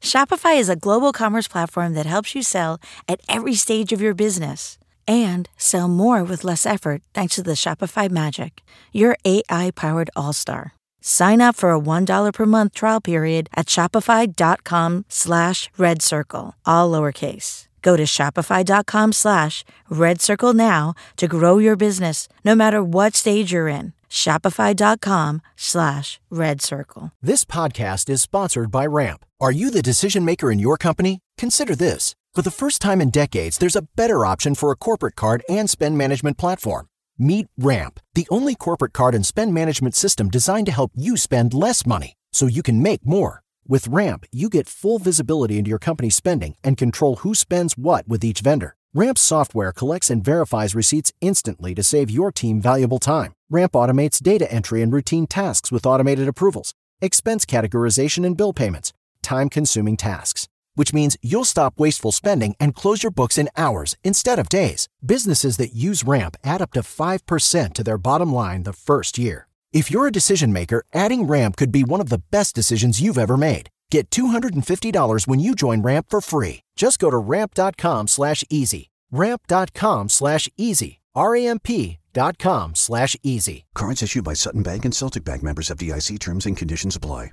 Shopify is a global commerce platform that helps you sell at every stage of your business and sell more with less effort thanks to the Shopify Magic, your AI-powered all-star. Sign up for a $1 per month trial period at shopify.com/redcircle, all lowercase. Go to shopify.com/redcircle now to grow your business no matter what stage you're in. Shopify.com/redcircle. This podcast is sponsored by Ramp. Are you the decision maker in your company? Consider this. For the first time in decades, there's a better option for a corporate card and spend management platform. Meet Ramp, the only corporate card and spend management system designed to help you spend less money so you can make more. With Ramp, you get full visibility into your company's spending and control who spends what with each vendor. Ramp software collects and verifies receipts instantly to save your team valuable time. Ramp automates data entry and routine tasks with automated approvals, expense categorization and bill payments, time-consuming tasks. Which means you'll stop wasteful spending and close your books in hours instead of days. Businesses that use Ramp add up to 5% to their bottom line the first year. If you're a decision maker, adding Ramp could be one of the best decisions you've ever made. Get $250 when you join Ramp for free. Just go to ramp.com/easy. Ramp.com/easy. RAMP.com/easy. Cards issued by Sutton Bank and Celtic Bank, members of FDIC. Terms and conditions apply.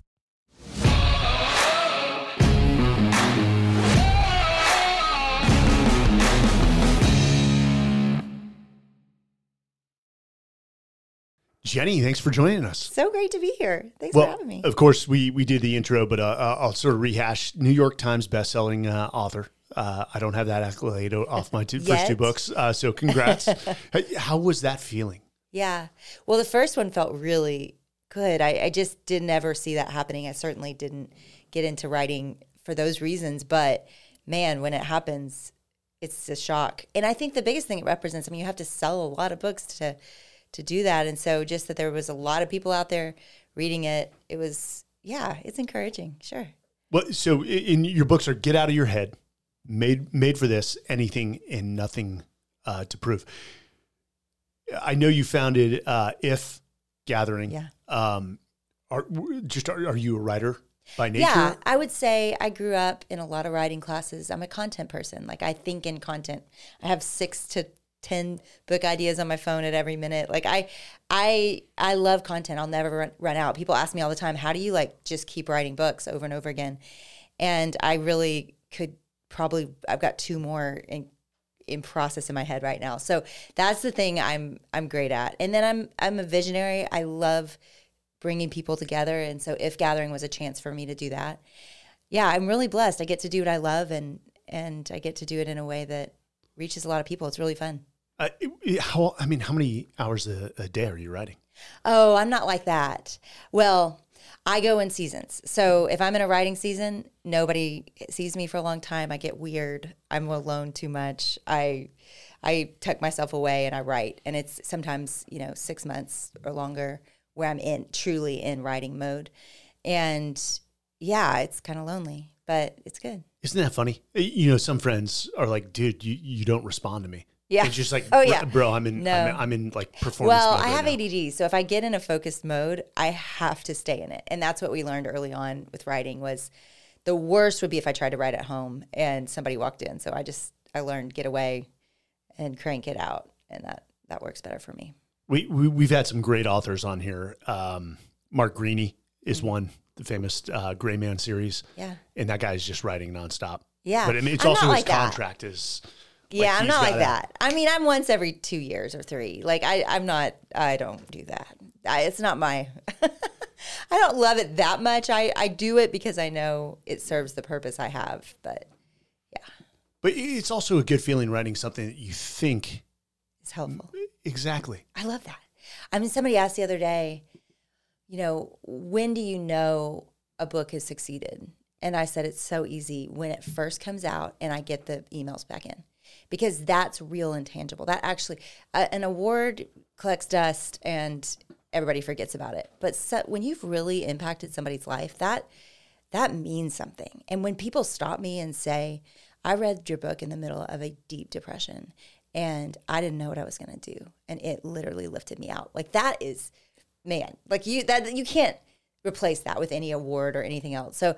Jenny, thanks for joining us. So great to be here. Thanks for having me. Of course, we did the intro, but I'll sort of rehash. New York Times bestselling author. I don't have that accolade off my first two books, so congrats. How was that feeling? Yeah. Well, the first one felt really good. I just didn't ever see that happening. I certainly didn't get into writing for those reasons, but man, when it happens, it's a shock. And I think the biggest thing it represents, I mean, you have to sell a lot of books to do that. And so just that there was a lot of people out there reading it, it was, it's encouraging. Sure. Well, so in your books are Get Out of Your Head, Made for This, Anything and Nothing to Prove. I know you founded If Gathering. Yeah. Are you a writer by nature? Yeah, I would say I grew up in a lot of writing classes. I'm a content person. Like I think in content. I have 6 to 10 book ideas on my phone at every minute. Like I love content. I'll never run out. People ask me all the time, how do you like just keep writing books over and over again? And I really could I've got 2 more in process in my head right now. So that's the thing I'm great at. And then I'm a visionary. I love bringing people together. And so If Gathering was a chance for me to do that. Yeah, I'm really blessed. I get to do what I love and I get to do it in a way that reaches a lot of people. It's really fun. How many hours a day are you writing? Oh, I'm not like that. Well, I go in seasons. So if I'm in a writing season, nobody sees me for a long time. I get weird. I'm alone too much. I tuck myself away and I write. And it's sometimes, 6 months or longer where I'm truly in writing mode. And yeah, it's kind of lonely, but it's good. Isn't that funny? Some friends are like, dude, you don't respond to me. Yeah. It's just like, oh, yeah. Bro, I'm in like performance mode. Well, I have now. ADD, so if I get in a focused mode, I have to stay in it. And that's what we learned early on with writing was the worst would be if I tried to write at home and somebody walked in. So I learned get away and crank it out, and that works better for me. We've had some great authors on here. Mark Greaney is one, the famous Gray Man series. Yeah. And that guy is just writing nonstop. Yeah. But I mean, it's I'm also not his like contract that. is. Yeah, I'm not like that. I mean, I'm once every 2 years or 3. Like I don't do that. It's not my, I don't love it that much. I do it because I know it serves the purpose I have, but yeah. But it's also a good feeling writing something that you think is helpful. Exactly. I love that. I mean, somebody asked the other day, when do you know a book has succeeded? And I said, it's so easy when it first comes out and I get the emails back in. Because that's real and tangible. That actually, an award collects dust and everybody forgets about it. But when you've really impacted somebody's life, that means something. And when people stop me and say, I read your book in the middle of a deep depression and I didn't know what I was going to do. And it literally lifted me out. Like that is, man, like you can't replace that with any award or anything else. So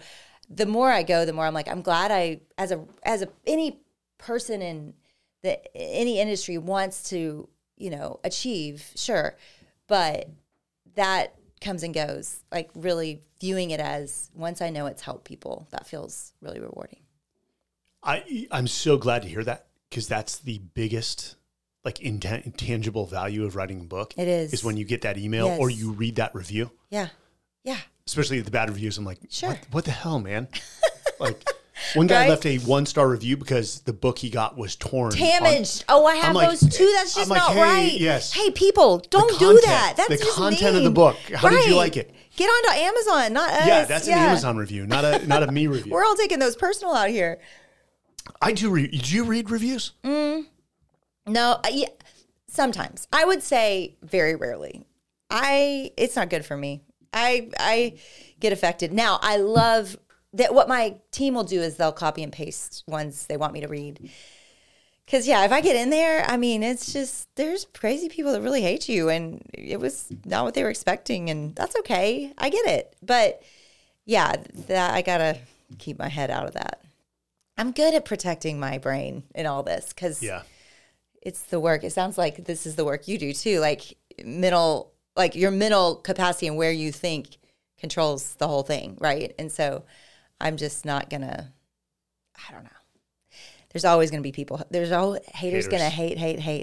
the more I go, the more I'm like, I'm glad any person in any industry wants to, achieve, sure. But that comes and goes, like really viewing it as once I know it's helped people, that feels really rewarding. I'm so glad to hear that, because that's the biggest like intangible value of writing a book. It is when you get that email or you read that review. Yeah. Especially the bad reviews. I'm like, sure. What the hell, man? Like one guy left a 1-star review because the book he got was torn. Damaged. I have those too. That's just not right. Yes. Hey, people, don't do that. That's the just content mean. of the book. How did you like it? Get onto Amazon, not us. Yeah, that's an Amazon review, not a me review. We're all taking those personal out here. I do read. Did you read reviews? No, sometimes. I would say very rarely. It's not good for me. I get affected. Now, I love that what my team will do is they'll copy and paste ones they want me to read. Because, if I get in there, I mean, it's just, there's crazy people that really hate you, and it was not what they were expecting, and that's okay. I get it. But, that I got to keep my head out of that. I'm good at protecting my brain in all this, because it's the work. It sounds like this is the work you do, too. Like, your mental capacity and where you think controls the whole thing, right? And so I'm just not going to, I don't know. There's always going to be people. There's always haters going to hate.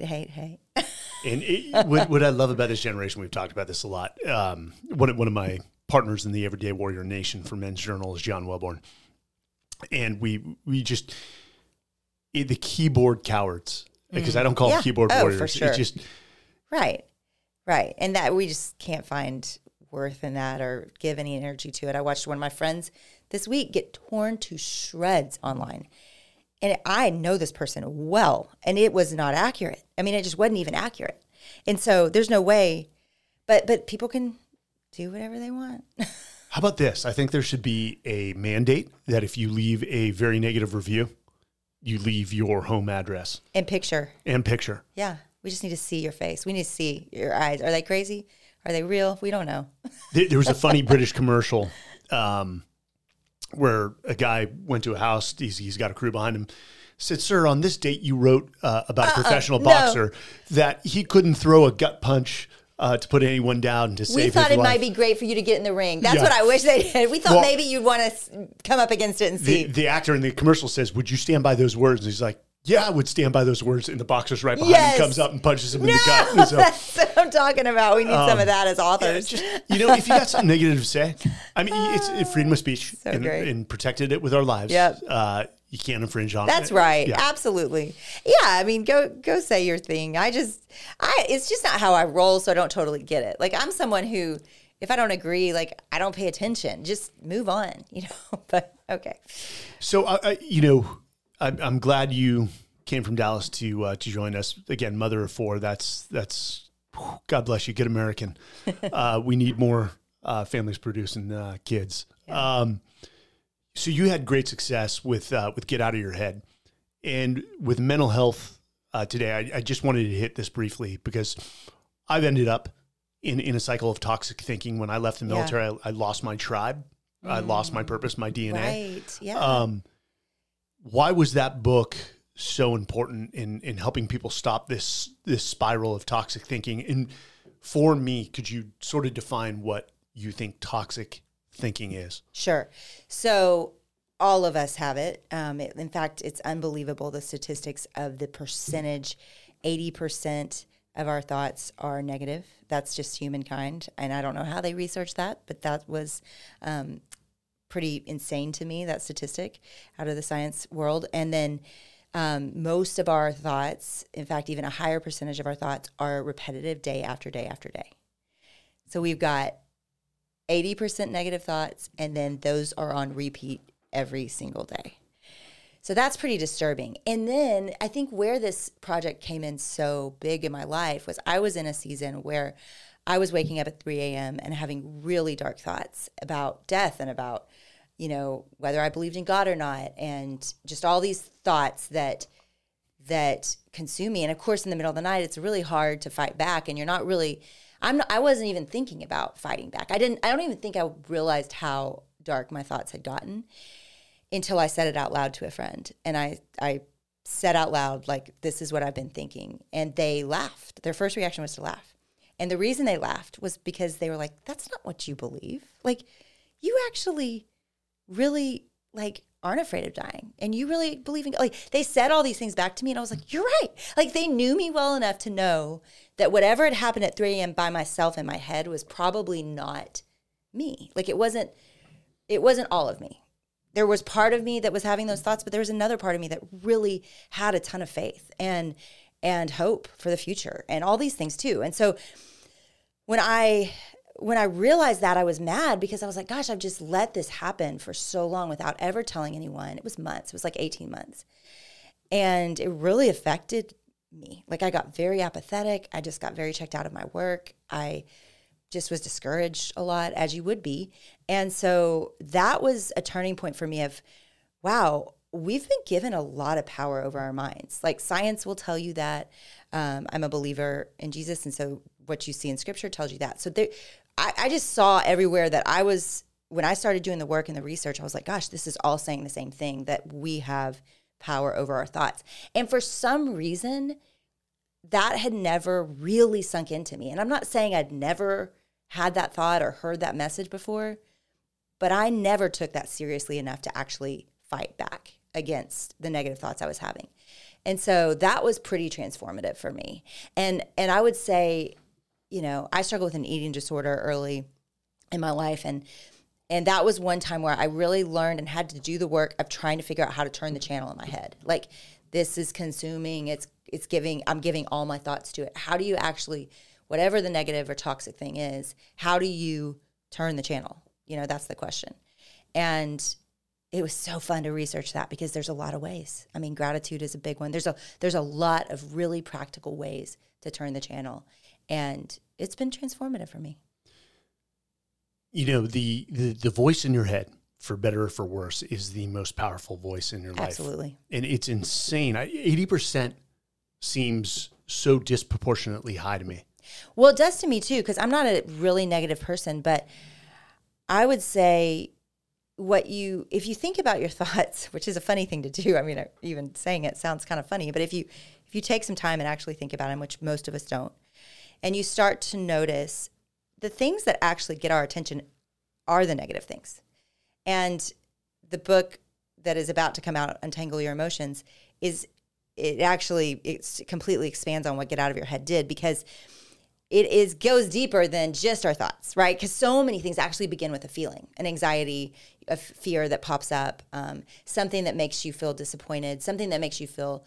And what I love about this generation, we've talked about this a lot. One of my partners in the Everyday Warrior Nation for Men's Journal is John Wellborn. And we just, the keyboard cowards, because I don't call them keyboard warriors. For sure. It's just. Right. And that we just can't find worth in that or give any energy to it. I watched one of my friends this week get torn to shreds online. And I know this person well, and it was not accurate. I mean, it just wasn't even accurate. And so there's no way, but people can do whatever they want. How about this? I think there should be a mandate that if you leave a very negative review, you leave your home address. And picture. Yeah. We just need to see your face. We need to see your eyes. Are they crazy? Are they real? We don't know. There was a funny British commercial where a guy went to a house. He's got a crew behind him. Said, "Sir, on this date you wrote about a professional boxer that he couldn't throw a gut punch to put anyone down to save his life. We thought it might be great for you to get in the ring. That's what I wish they did. We thought maybe you'd want to come up against it and see." The actor in the commercial says, "Would you stand by those words?" And he's like, "Yeah, I would stand by those words." And the boxer's right behind him, comes up and punches him in the gut. And so, that's what I'm talking about. We need some of that as authors. If you got something negative to say, I mean, it's freedom of speech and protected it with our lives. Yep. You can't infringe on it. That's right. Yeah. Absolutely. Yeah. I mean, go say your thing. It's just not how I roll, so I don't totally get it. Like, I'm someone who, if I don't agree, like, I don't pay attention. Just move on, but okay. So, I'm glad you came from Dallas to join us. Again, mother of 4. That's God bless you. Good American. We need more families producing kids. Yeah. So you had great success with Get Out of Your Head, and with mental health today. I just wanted to hit this briefly because I've ended up in a cycle of toxic thinking. When I left the military, I lost my tribe. I lost my purpose, my DNA. Right. Yeah. Why was that book so important in helping people stop this spiral of toxic thinking? And for me, could you sort of define what you think toxic thinking is? Sure. So all of us have it. In fact, it's unbelievable, the statistics of the percentage. 80% of our thoughts are negative. That's just humankind. And I don't know how they researched that, but that was pretty insane to me, that statistic out of the science world. And then most of our thoughts, in fact, even a higher percentage of our thoughts, are repetitive day after day after day. So we've got 80% negative thoughts, and then those are on repeat every single day. So that's pretty disturbing. And then I think where this project came in so big in my life was I was in a season where I was waking up at 3 a.m. and having really dark thoughts about death and about, whether I believed in God or not, and just all these thoughts that consume me. And of course, in the middle of the night, it's really hard to fight back, and you're not really. I wasn't even thinking about fighting back. I don't even think I realized how dark my thoughts had gotten until I said it out loud to a friend. And I said out loud, like, this is what I've been thinking. And they laughed. Their first reaction was to laugh. And the reason they laughed was because they were like, that's not what you believe. Like, you actually really, like, aren't afraid of dying. And you really believe in, like, they said all these things back to me. And I was like, you're right. Like, they knew me well enough to know that whatever had happened at 3 a.m. by myself in my head was probably not me. Like, it wasn't all of me. There was part of me that was having those thoughts, but there was another part of me that really had a ton of faith and hope for the future and all these things too. And so when I realized that, I was mad because I was like, gosh, I've just let this happen for so long without ever telling anyone. It was months. It was like 18 months. And it really affected me. Like, I got very apathetic. I just got very checked out of my work. I just was discouraged a lot, as you would be. And so that was a turning point for me of, wow, we've been given a lot of power over our minds. Like, science will tell you that. I'm a believer in Jesus, and so what you see in Scripture tells you that. So I just saw everywhere that when I started doing the work and the research, I was like, gosh, this is all saying the same thing, that we have power over our thoughts. And for some reason, that had never really sunk into me. And I'm not saying I'd never had that thought or heard that message before, but I never took that seriously enough to actually fight back against the negative thoughts I was having. And so that was pretty transformative for me. And I would say, you know, I struggled with an eating disorder early in my life. And that was one time where I really learned and had to do the work of trying to figure out how to turn the channel in my head. Like, this is consuming, I'm giving all my thoughts to it. How do you actually, whatever the negative or toxic thing is, how do you turn the channel? You know, that's the question. And it was so fun to research that because there's a lot of ways. I mean, gratitude is a big one. There's a lot of really practical ways to turn the channel. And it's been transformative for me. You know, the voice in your head, for better or for worse, is the most powerful voice in your life. Absolutely. And it's insane. 80% seems so disproportionately high to me. Well, it does to me too, because I'm not a really negative person, but I would say if you think about your thoughts, which is a funny thing to do. I mean, even saying it sounds kind of funny, but if you take some time and actually think about them, which most of us don't, and you start to notice the things that actually get our attention are the negative things. And the book that is about to come out, Untangle Your Emotions, it completely expands on what Get Out of Your Head did, because it goes deeper than just our thoughts, right? Because so many things actually begin with a feeling, an anxiety, a fear that pops up, something that makes you feel disappointed, something that makes you feel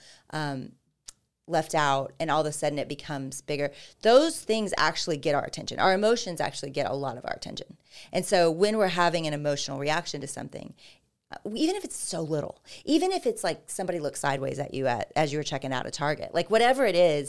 left out, and all of a sudden it becomes bigger. Those things actually get our attention. Our emotions actually get a lot of our attention. And so when we're having an emotional reaction to something, even if it's so little, even if it's like somebody looks sideways at you as you were checking out a Target, like whatever it is,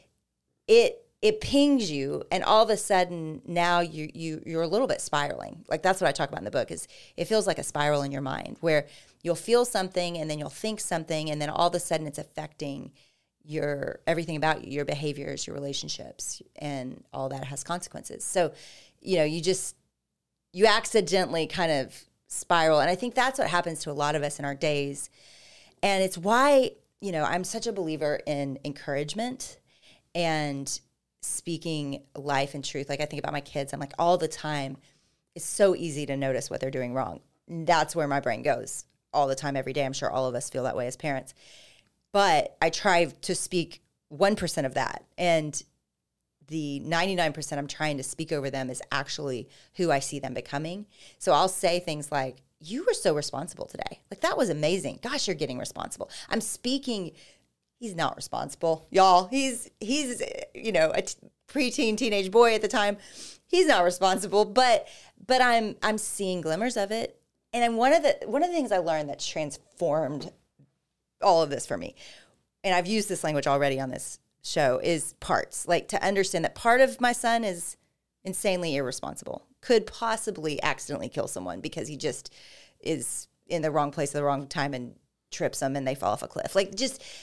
it pings you, and all of a sudden now you're a little bit spiraling. Like, that's what I talk about in the book, is it feels like a spiral in your mind where you'll feel something and then you'll think something, and then all of a sudden it's affecting everything about you, your behaviors, your relationships, and all that has consequences. So, you know, you accidentally kind of spiral. And I think that's what happens to a lot of us in our days. And it's why, you know, I'm such a believer in encouragement and speaking life and truth. Like, I think about my kids, I'm like, all the time, it's so easy to notice what they're doing wrong. That's where my brain goes all the time, every day. I'm sure all of us feel that way as parents. But I try to speak 1% of that. And the 99% I'm trying to speak over them is actually who I see them becoming. So I'll say things like, you were so responsible today. Like, that was amazing. Gosh, you're getting responsible. I'm speaking, he's not responsible, y'all. He's you know, a preteen, teenage boy at the time. He's not responsible, but I'm seeing glimmers of it. And one of the things I learned that's transformed all of this for me, and I've used this language already on this show, is parts. Like, to understand that part of my son is insanely irresponsible, could possibly accidentally kill someone because he just is in the wrong place at the wrong time and trips them and they fall off a cliff. Like,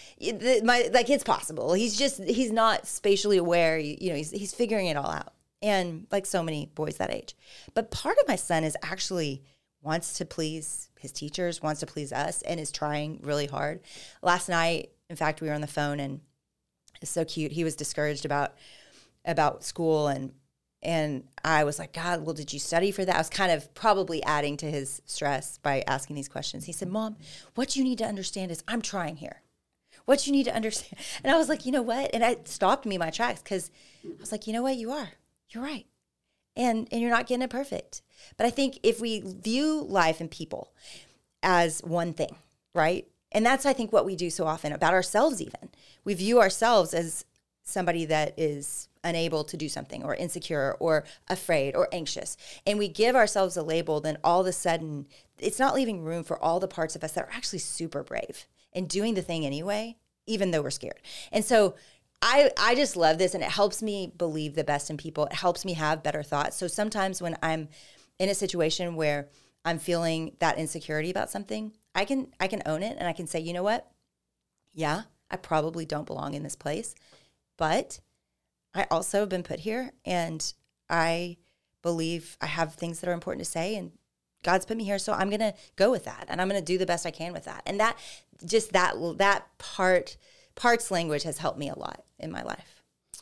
it's possible. He's not spatially aware. You know, he's figuring it all out. And like so many boys that age. But part of my son is actually wants to please his teachers, wants to please us, and is trying really hard. Last night, in fact, we were on the phone, and it's so cute. He was discouraged about school, and I was like, God, well, did you study for that? I was kind of probably adding to his stress by asking these questions. He said, Mom, what you need to understand is I'm trying here. What you need to understand. And I was like, you know what? And it stopped me in my tracks because I was like, you know what? You're right. And you're not getting it perfect. But I think if we view life and people as one thing, right? And that's, I think, what we do so often about ourselves even. We view ourselves as somebody that is unable to do something or insecure or afraid or anxious. And we give ourselves a label, then all of a sudden, it's not leaving room for all the parts of us that are actually super brave and doing the thing anyway, even though we're scared. And so I just love this, and it helps me believe the best in people. It helps me have better thoughts. So sometimes when I'm in a situation where I'm feeling that insecurity about something, I can own it, and I can say, you know what? Yeah, I probably don't belong in this place, but I also have been put here, and I believe I have things that are important to say, and God's put me here, so I'm going to go with that, and I'm going to do the best I can with that. And that parts language has helped me a lot in my life.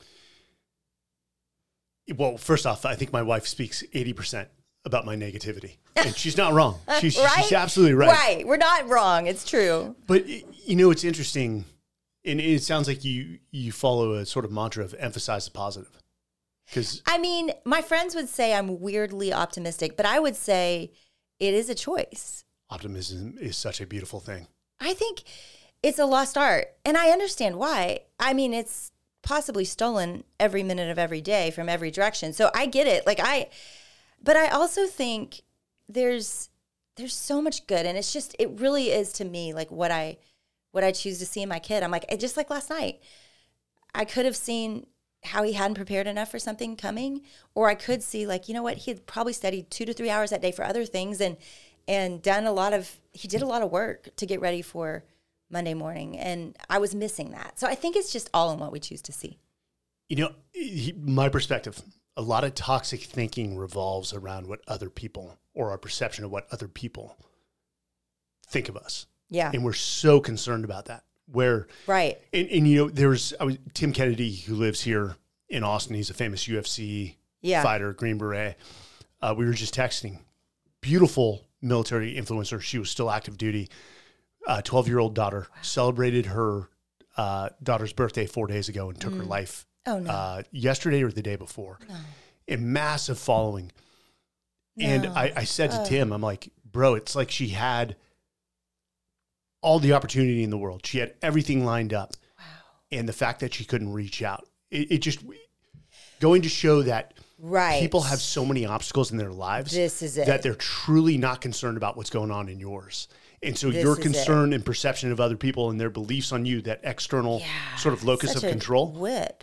Well, first off, I think my wife speaks 80% about my negativity, and she's not wrong. She's absolutely right. Right. We're not wrong. It's true. But, it's interesting, and it sounds like you follow a sort of mantra of emphasize the positive. Because I mean, my friends would say I'm weirdly optimistic, but I would say it is a choice. Optimism is such a beautiful thing. I think it's a lost art, and I understand why. I mean, it's possibly stolen every minute of every day from every direction. So I get it. But I also think there's so much good, and it really is to me like what I choose to see in my kid. I'm like, just like last night, I could have seen how he hadn't prepared enough for something coming, or I could see like, you know what, he had probably studied 2 to 3 hours that day for other things and he did a lot of work to get ready for Monday morning, and I was missing that. So I think it's just all in what we choose to see. My perspective, a lot of toxic thinking revolves around what other people, or our perception of what other people think of us. Yeah. And we're so concerned about that. Right. And there's Tim Kennedy, who lives here in Austin. He's a famous UFC fighter, Green Beret. We were just texting. Beautiful military influencer. She was still active duty. 12-year-old daughter. Celebrated her daughter's birthday 4 days ago and took her life. Oh, no. Yesterday or the day before. No. A massive following. No. And I said to Tim, I'm like, bro, it's like she had all the opportunity in the world. She had everything lined up. Wow. And the fact that she couldn't reach out, it just going to show that people have so many obstacles in their lives. This is it. That they're truly not concerned about what's going on in yours. And so your concern and perception of other people and their beliefs on you, that external sort of locus of control. Whip.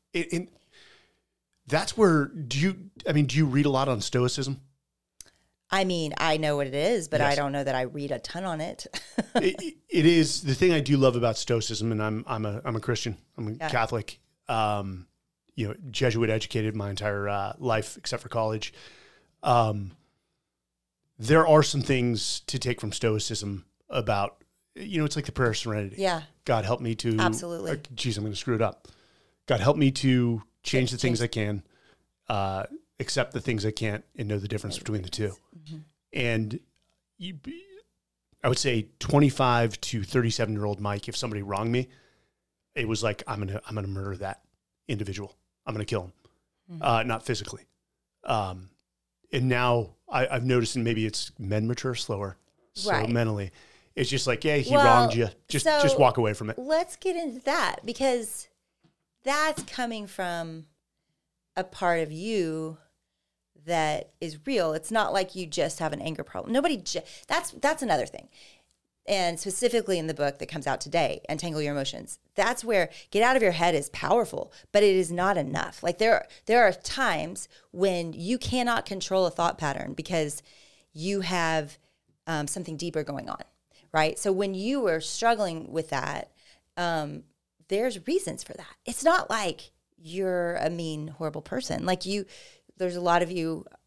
That's where, do you read a lot on Stoicism? I mean, I know what it is, but I don't know that I read a ton on it. It is the thing I do love about Stoicism, and I'm a Christian. I'm a Catholic. Jesuit educated my entire life except for college. There are some things to take from Stoicism about, it's like the prayer of serenity. Yeah. God help me to absolutely. I'm going to screw it up. God help me to change the things I can. Accept the things I can't, and know the difference between the two. Mm-hmm. And I would say 25 to 37-year-old Mike, if somebody wronged me, it was like, I'm gonna murder that individual. I'm gonna kill him, not physically. And now I've noticed, and maybe it's men mature slower, so mentally, it's just like, he wronged you. Just walk away from it. Let's get into that, because that's coming from a part of you that is real. It's not like you just have an anger problem. That's another thing. And specifically in the book that comes out today, Untangle Your Emotions, that's where get out of your head is powerful, but it is not enough. Like there are times when you cannot control a thought pattern because you have something deeper going on, right? So when you are struggling with that, there's reasons for that. It's not like you're a mean, horrible person. Like there's a lot of you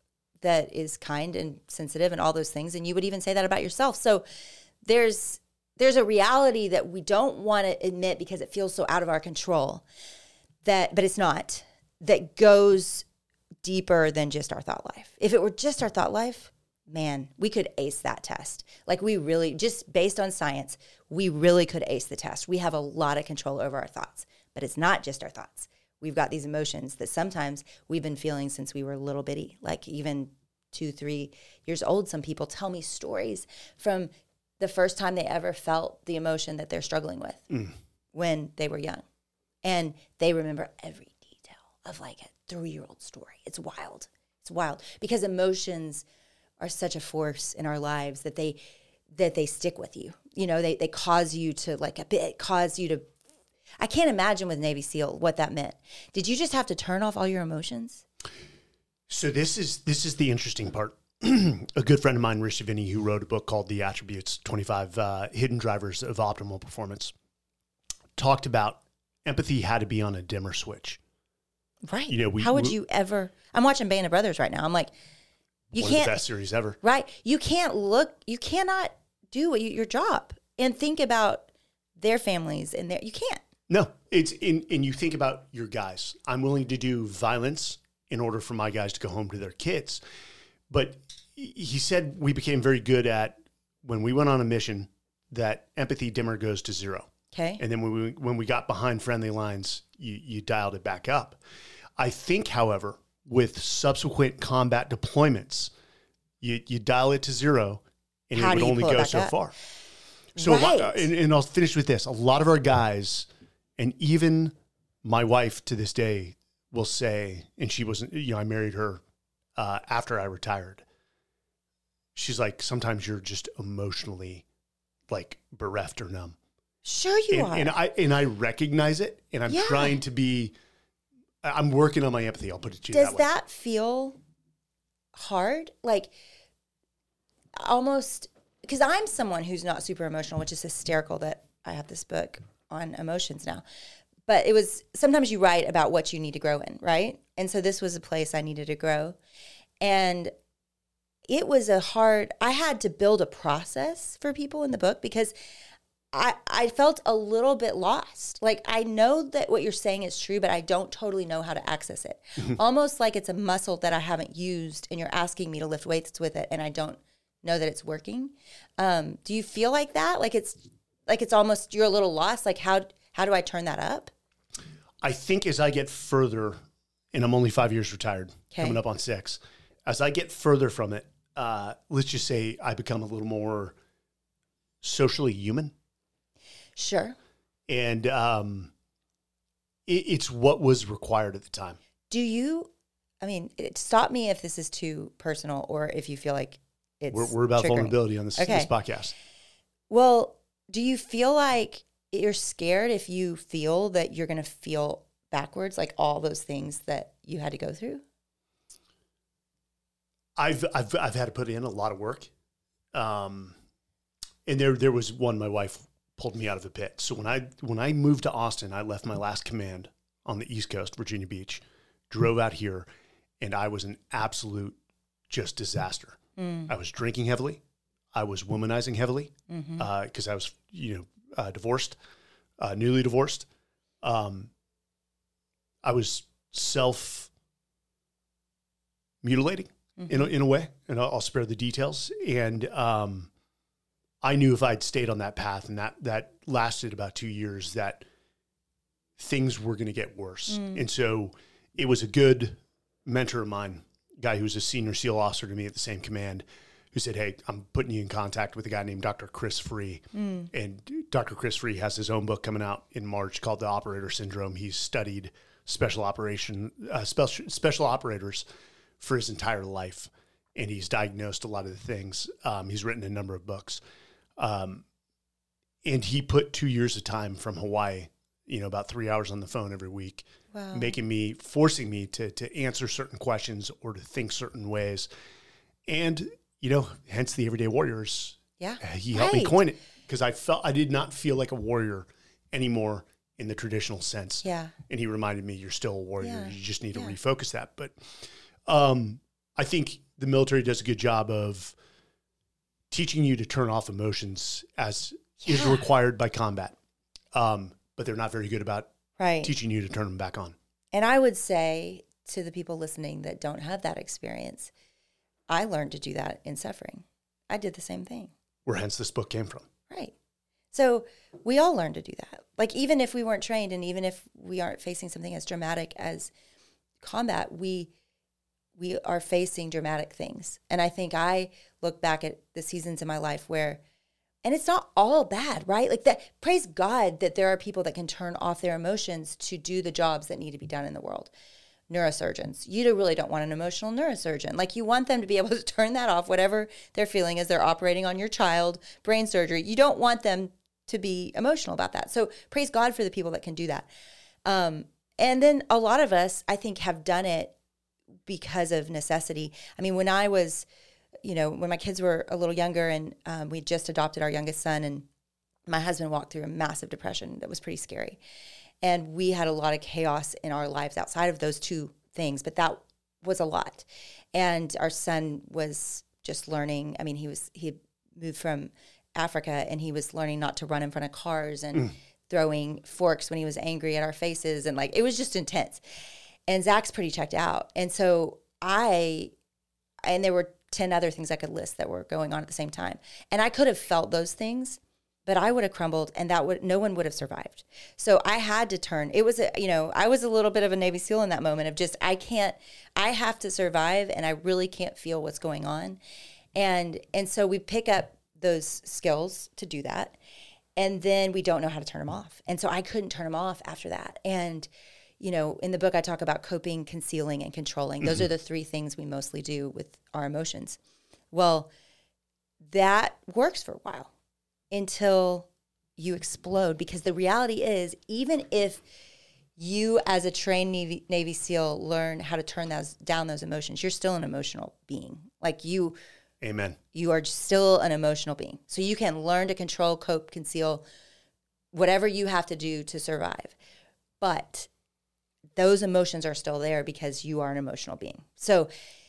that is kind and sensitive and all those things. And you would even say that about yourself. So there's a reality that we don't want to admit because it feels so out of our control, but it's not, that goes deeper than just our thought life. If it were just our thought life, man, we could ace that test. Like we really, just based on science, we really could ace the test. We have a lot of control over our thoughts, but it's not just our thoughts. We've got these emotions that sometimes we've been feeling since we were little bitty, like even 2-3 years old. Some people tell me stories from the first time they ever felt the emotion that they're struggling with when they were young. And they remember every detail of like a 3-year-old story. It's wild. It's wild because emotions are such a force in our lives that they stick with you. You know, they cause you to I can't imagine with Navy SEAL what that meant. Did you just have to turn off all your emotions? So this is the interesting part. A good friend of mine, Rich Vinny, who wrote a book called The Attributes, 25 Hidden Drivers of Optimal Performance, talked about empathy had to be on a dimmer switch. Right. You know, how would you ever? I'm watching Band of Brothers right now. I'm like, one of the best series ever. Right. You cannot do your job and think about their families and you can't. No, and you think about your guys. I'm willing to do violence in order for my guys to go home to their kids. But he said we became very good at, when we went on a mission, that empathy dimmer goes to 0. Okay. And then when we got behind friendly lines, you dialed it back up. I think, however, with subsequent combat deployments, you dial it to 0, and it would only go so far. So, right. and I'll finish with this. A lot of our guys, and even my wife to this day, will say, and she wasn't, I married her after I retired. She's like, sometimes you're just emotionally like bereft or numb. Sure you are. And I recognize it, and I'm trying to be, I'm working on my empathy. I'll put it to you that way. Does that feel hard? Like almost, because I'm someone who's not super emotional, which is hysterical that I have this book on emotions now. But it was, sometimes you write about what you need to grow in, right? And so this was a place I needed to grow. And it was I had to build a process for people in the book because I felt a little bit lost. Like, I know that what you're saying is true, but I don't totally know how to access it. Almost like it's a muscle that I haven't used, and you're asking me to lift weights with it, and I don't know that it's working. Do you feel like that? Like it's almost, you're a little lost. Like, how do I turn that up? I think as I get further, and I'm only 5 years retired, coming up on 6, as I get further from it, let's just say I become a little more socially human. Sure. And it's what was required at the time. Stop me if this is too personal or if you feel like it's We're about triggering. vulnerability on this podcast. Well, do you feel like you're scared if you feel that you're going to feel backwards, like all those things that you had to go through? I've had to put in a lot of work. And there was one, my wife pulled me out of a pit. So when I moved to Austin, I left my last command on the East Coast, Virginia Beach, drove out here, and I was an absolute just disaster. I was drinking heavily. I was womanizing heavily because I was, divorced, newly divorced. I was self-mutilating in a way, and I'll spare the details. And I knew if I'd stayed on that path, and that lasted about 2 years, that things were going to get worse. And so it was a good mentor of mine, a guy who was a senior SEAL officer to me at the same command, who said, "Hey, I'm putting you in contact with a guy named Dr. Chris Free." And Dr. Chris Free has his own book coming out in March called The Operator Syndrome. He's studied special operators for his entire life, and he's diagnosed a lot of the things. He's written a number of books. And he put 2 years of time from Hawaii, about 3 hours on the phone every week, forcing me to answer certain questions or to think certain ways. And, hence the Everyday Warriors. Yeah. He helped me coin it because I did not feel like a warrior anymore in the traditional sense. Yeah. And he reminded me, you're still a warrior. Yeah. You just need to refocus that. But I think the military does a good job of teaching you to turn off emotions as is required by combat. But they're not very good about teaching you to turn them back on. And I would say to the people listening that don't have that experience, I learned to do that in suffering. I did the same thing. Where hence this book came from. Right. So we all learn to do that. Like, even if we weren't trained and even if we aren't facing something as dramatic as combat, we are facing dramatic things. And I think I look back at the seasons in my life where, and it's not all bad, right? Like that, praise God that there are people that can turn off their emotions to do the jobs that need to be done in the world. Neurosurgeons. You really don't want an emotional neurosurgeon. Like, you want them to be able to turn that off, whatever they're feeling as they're operating on your child, brain surgery. You don't want them to be emotional about that. So praise God for the people that can do that. And then a lot of us, I think, have done it because of necessity. I mean, when I was, when my kids were a little younger and we just adopted our youngest son, and my husband walked through a massive depression that was pretty scary. And we had a lot of chaos in our lives outside of those two things, but that was a lot. And our son was just learning. I mean, he moved from Africa and he was learning not to run in front of cars and throwing forks when he was angry at our faces. And it was just intense. And Zach's pretty checked out. And so and there were 10 other things I could list that were going on at the same time. And I could have felt those things, but I would have crumbled, and no one would have survived. So I had to turn. It was, I was a little bit of a Navy SEAL in that moment of just, I have to survive, and I really can't feel what's going on. And so we pick up those skills to do that, and then we don't know how to turn them off. And so I couldn't turn them off after that. And, in the book, I talk about coping, concealing, and controlling. Those are the three things we mostly do with our emotions. Well, that works for a while, until you explode. Because the reality is, even if you as a trained Navy SEAL learn how to turn down those emotions, you're still an emotional being. Amen. You are still an emotional being. So you can learn to control, cope, conceal, whatever you have to do to survive. But those emotions are still there because you are an emotional being. So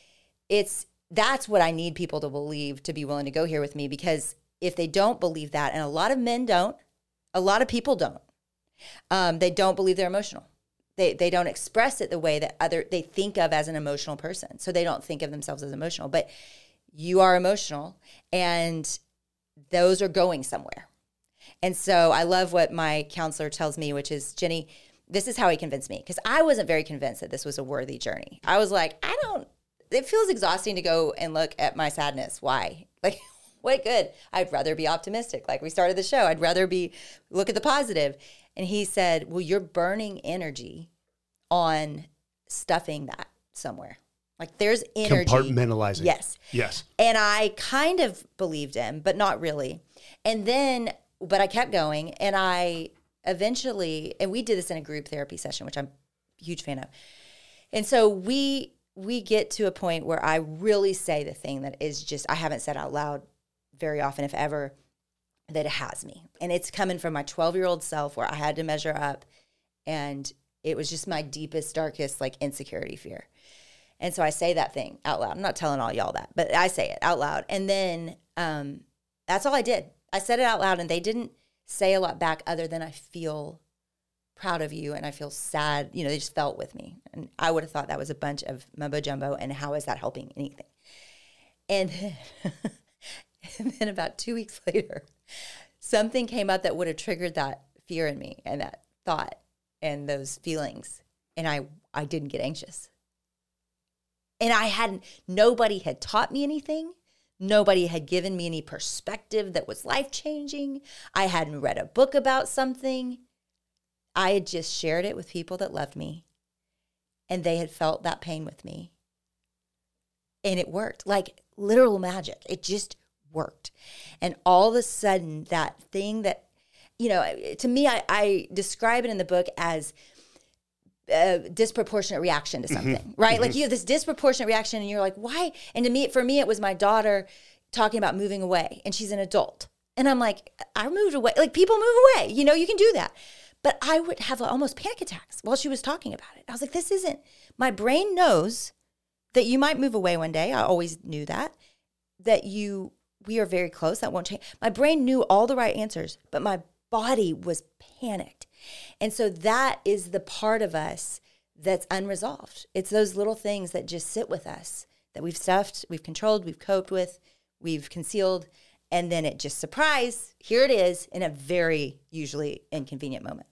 that's what I need people to believe, to be willing to go here with me, because if they don't believe that, and a lot of men don't, a lot of people don't, they don't believe they're emotional. They don't express it the way that they think of as an emotional person. So they don't think of themselves as emotional. But you are emotional, and those are going somewhere. And so I love what my counselor tells me, which is, Jenny, this is how he convinced me. Because I wasn't very convinced that this was a worthy journey. I was like, it feels exhausting to go and look at my sadness. Why? What good? I'd rather be optimistic. Like we started the show, I'd rather look at the positive. And he said, well, you're burning energy on stuffing that somewhere. Like there's energy. Compartmentalizing. Yes. And I kind of believed him, but not really. But I kept going, and I eventually, and we did this in a group therapy session, which I'm a huge fan of. And so we get to a point where I really say the thing that is just, I haven't said out loud very often, if ever, that it has me. And it's coming from my 12-year-old self, where I had to measure up, and it was just my deepest, darkest, insecurity fear. And so I say that thing out loud. I'm not telling all y'all that, but I say it out loud. And then that's all I did. I said it out loud, and they didn't say a lot back other than, I feel proud of you and I feel sad. They just felt with me. And I would have thought that was a bunch of mumbo jumbo, and how is that helping anything? And then about 2 weeks later, something came up that would have triggered that fear in me and that thought and those feelings. And I didn't get anxious. And nobody had taught me anything. Nobody had given me any perspective that was life-changing. I hadn't read a book about something. I had just shared it with people that loved me, and they had felt that pain with me. And it worked, like literal magic. It just worked. And all of a sudden, that thing that, to me, I describe it in the book as a disproportionate reaction to something, right? Like you have this disproportionate reaction, and you're like, why? And for me, it was my daughter talking about moving away, and she's an adult. And I'm like, I moved away. Like, people move away, you can do that. But I would have almost panic attacks while she was talking about it. I was like, this isn't, my brain knows that you might move away one day. I always knew that we are very close. That won't change. My brain knew all the right answers, but my body was panicked. And so that is the part of us that's unresolved. It's those little things that just sit with us that we've stuffed, we've controlled, we've coped with, we've concealed, and then it just, surprise, here it is in a very usually inconvenient moment.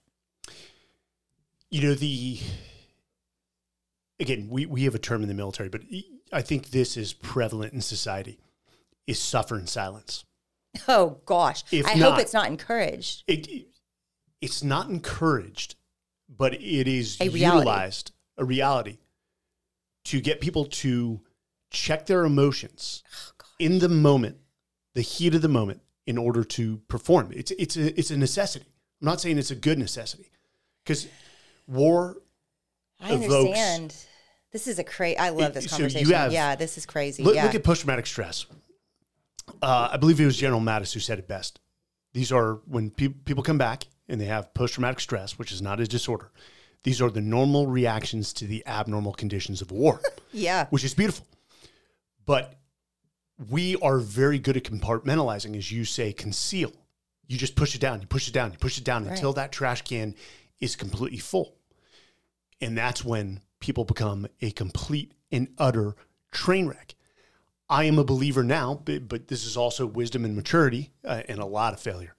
Again, we have a term in the military, but I think this is prevalent in society, is suffer in silence. Oh, gosh. I hope it's not encouraged. It's not encouraged, but it is a reality to get people to check their emotions in the moment, the heat of the moment, in order to perform. It's a necessity. I'm not saying it's a good necessity, because war understand. This is I love this conversation. This is crazy. Look at post-traumatic stress. I believe it was General Mattis who said it best. These are when people come back and they have post-traumatic stress, which is not a disorder. These are the normal reactions to the abnormal conditions of war. Yeah. Which is beautiful. But we are very good at compartmentalizing, as you say, conceal. You just push it down, you push it down, you push it down until that trash can is completely full. And that's when people become a complete and utter train wreck. I am a believer now, but this is also wisdom and maturity and a lot of failure,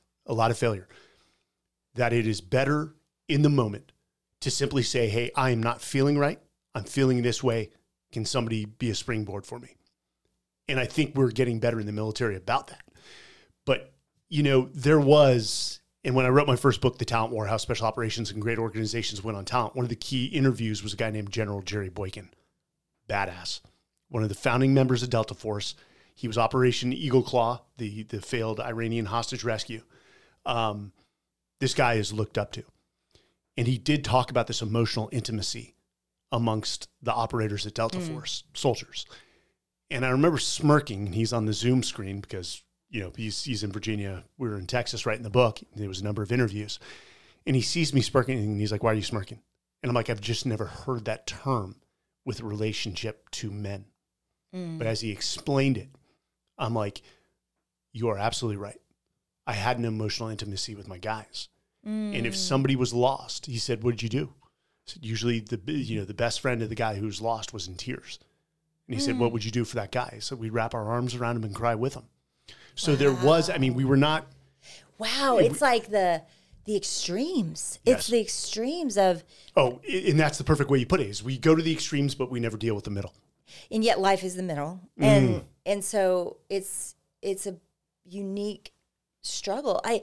that it is better in the moment to simply say, hey, I am not feeling right. I'm feeling this way. Can somebody be a springboard for me? And I think we're getting better in the military about that. But, there was, and when I wrote my first book, The Talent War, How Special Operations and Great Organizations Win on Talent, one of the key interviews was a guy named General Jerry Boykin. Badass. One of the founding members of Delta Force. He was Operation Eagle Claw, the failed Iranian hostage rescue. This guy is looked up to. And he did talk about this emotional intimacy amongst the operators at Delta Force, soldiers. And I remember smirking, and he's on the Zoom screen because, he's in Virginia. We were in Texas writing the book. There was a number of interviews. And he sees me smirking, and he's like, why are you smirking? And I'm like, I've just never heard that term with relationship to men. But as he explained it, I'm like, you are absolutely right. I had an emotional intimacy with my guys. And if somebody was lost, he said, what did you do? I said, usually the best friend of the guy who's lost was in tears. And he said, what would you do for that guy? So we'd wrap our arms around him and cry with him. So there was, we were not. Wow. It's like the extremes. Yes. It's the extremes of. Oh, and that's the perfect way you put it, is we go to the extremes, but we never deal with the middle. And yet life is the middle. And so it's a unique struggle. I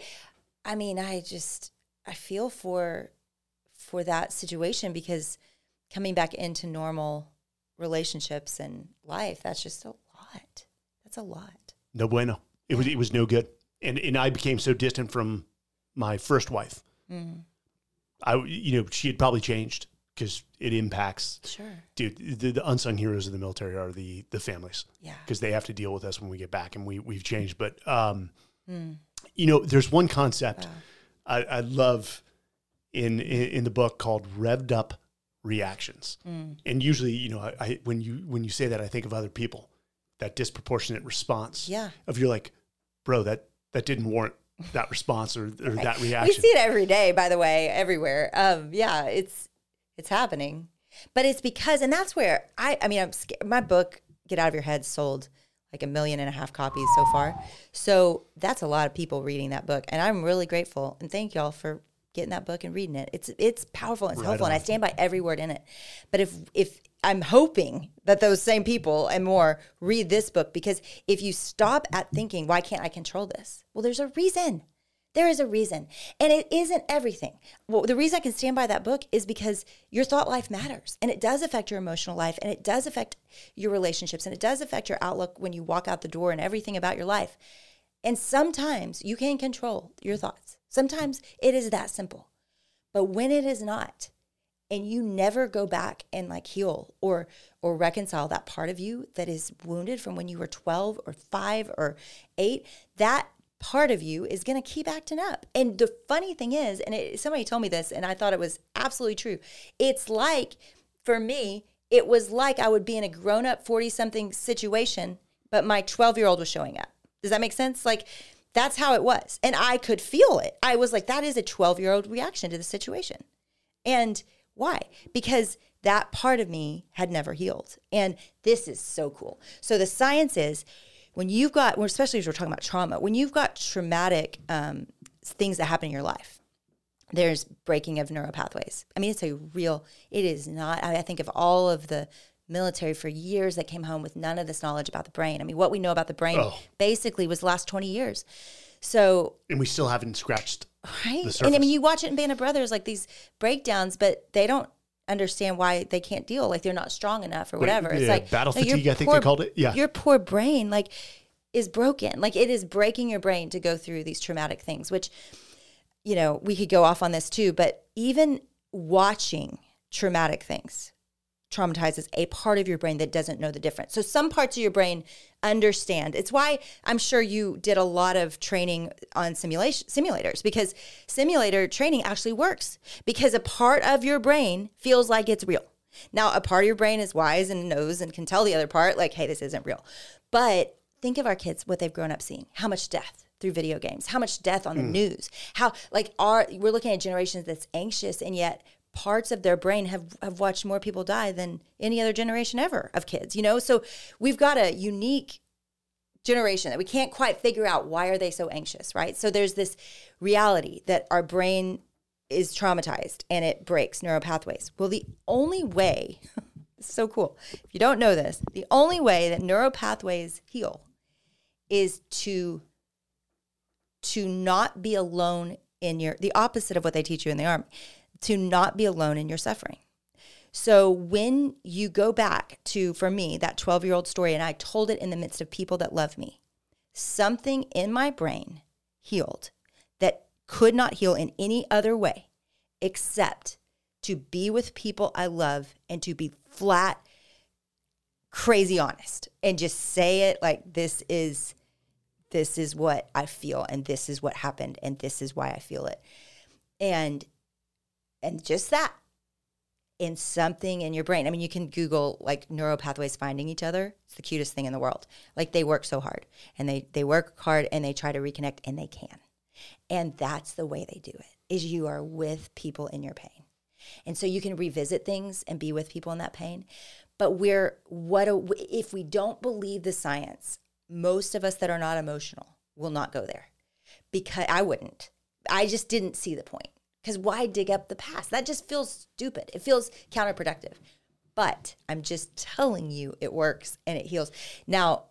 feel for that situation, because coming back into normal relationships and life, that's just a lot. That's a lot. No bueno. It was no good. And I became so distant from my first wife. She had probably changed, because it impacts. Sure. Dude, the unsung heroes of the military are the families. Yeah. Because they have to deal with us when we get back, and we've changed. But, there's one concept I love in the book called revved up reactions. And usually, when you say that, I think of other people, that disproportionate response. Yeah. Of you're like, bro, that didn't warrant that response or that reaction. We see it every day, by the way, everywhere. It's happening. But it's because, and that's where I'm scared. My book, Get Out of Your Head, sold like 1.5 million copies so far. So that's a lot of people reading that book. And I'm really grateful. And thank y'all for getting that book and reading it. It's powerful and it's helpful. And I stand by every word in it. But if I'm hoping that those same people and more read this book, because if you stop at thinking, why can't I control this? Well, there's a reason. There is a reason. And it isn't everything. Well, the reason I can stand by that book is because your thought life matters. And it does affect your emotional life. And it does affect your relationships. And it does affect your outlook when you walk out the door and everything about your life. And sometimes you can control your thoughts. Sometimes it is that simple. But when it is not, and you never go back and heal or reconcile that part of you that is wounded from when you were 12 or 5 or 8, that part of you is going to keep acting up. And the funny thing is, and somebody told me this, and I thought it was absolutely true. It's like, for me, it was like I would be in a grown-up 40-something situation, but my 12-year-old was showing up. Does that make sense? Like, that's how it was. And I could feel it. I was like, that is a 12-year-old reaction to the situation. And why? Because that part of me had never healed. And this is so cool. So the science is, when you've got, especially as we're talking about trauma, when you've got traumatic things that happen in your life, there's breaking of neuropathways. I mean, it is not, I think of all of the military for years that came home with none of this knowledge about the brain. I mean, what we know about the brain basically was the last 20 years. So, and we still haven't scratched right? the surface. And I mean, you watch it in Band of Brothers, like these breakdowns, but they don't understand why they can't deal, like they're not strong enough or whatever. It's like battle fatigue, I think they called it. Yeah. Your poor brain, like, is broken. Like, it is breaking your brain to go through these traumatic things, which, you know, we could go off on this too, but even watching traumatic things traumatizes a part of your brain that doesn't know the difference. So some parts of your brain understand. It's why I'm sure you did a lot of training on simulators, because simulator training actually works, because a part of your brain feels like it's real. Now, a part of your brain is wise and knows and can tell the other part, like, hey, this isn't real. But think of our kids, what they've grown up seeing, how much death through video games, how much death on the news, how, like, we're looking at generations that's anxious, and yet parts of their brain have watched more people die than any other generation ever of kids, you know? So we've got a unique generation that we can't quite figure out, why are they so anxious, right? So there's this reality that our brain is traumatized and it breaks neuropathways. Well, the only way, it's so cool, if you don't know this, the only way that neuropathways heal is to not be alone in the opposite of what they teach you in the Army, to not be alone in your suffering. So when you go back to, for me, that 12-year-old story, and I told it in the midst of people that love me, something in my brain healed that could not heal in any other way except to be with people I love and to be flat, crazy honest and just say it like, this is what I feel, and this is what happened, and this is why I feel it. And just that, in something in your brain. I mean, you can Google, like, neuropathways finding each other. It's the cutest thing in the world. Like, they work so hard, and they work hard, and they try to reconnect, and they can. And that's the way they do it, is you are with people in your pain. And so you can revisit things and be with people in that pain. But if we don't believe the science, most of us that are not emotional will not go there. Because I wouldn't. I just didn't see the point. Because why dig up the past? That just feels stupid. It feels counterproductive. But I'm just telling you, it works and it heals. Now,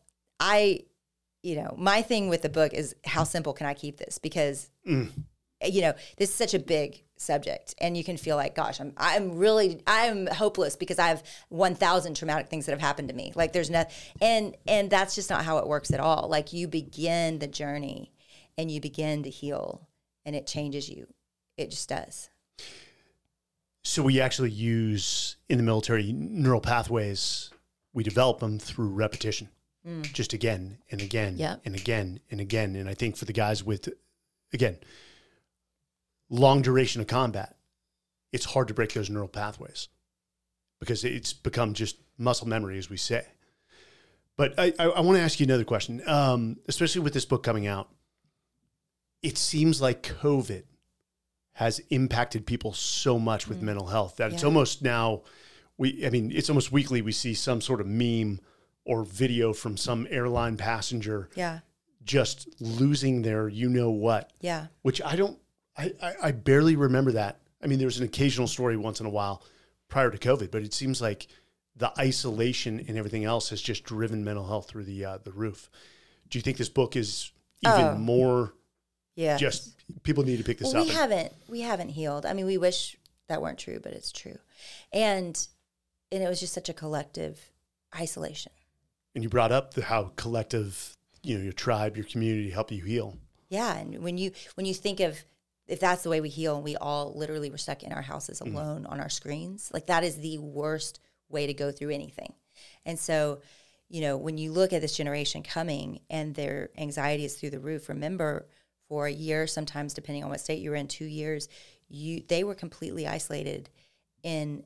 my thing with the book is, how simple can I keep this? Because, this is such a big subject, and you can feel like, gosh, I'm hopeless because I have 1,000 traumatic things that have happened to me. Like, there's nothing, and that's just not how it works at all. Like, you begin the journey and you begin to heal, and it changes you. It just does. So we actually use, in the military, neural pathways. We develop them through repetition, just again and again and again and again. And I think for the guys with, again, long duration of combat, it's hard to break those neural pathways because it's become just muscle memory, as we say. But I want to ask you another question, especially with this book coming out. It seems like COVID has impacted people so much with mental health that it's almost now, it's almost weekly we see some sort of meme or video from some airline passenger just losing their you-know-what. Yeah. Which I barely remember that. I mean, there's an occasional story once in a while prior to COVID, but it seems like the isolation and everything else has just driven mental health through the roof. Do you think this book is even more... Yeah, just people need to pick this up. We haven't healed. I mean, we wish that weren't true, but it's true. And it was just such a collective isolation. And you brought up how collective, your tribe, your community help you heal. Yeah, and when you think of, if that's the way we heal, and we all literally were stuck in our houses alone on our screens, like, that is the worst way to go through anything. And so, when you look at this generation coming and their anxiety is through the roof, remember, for a year, sometimes depending on what state you're in, 2 years, they were completely isolated in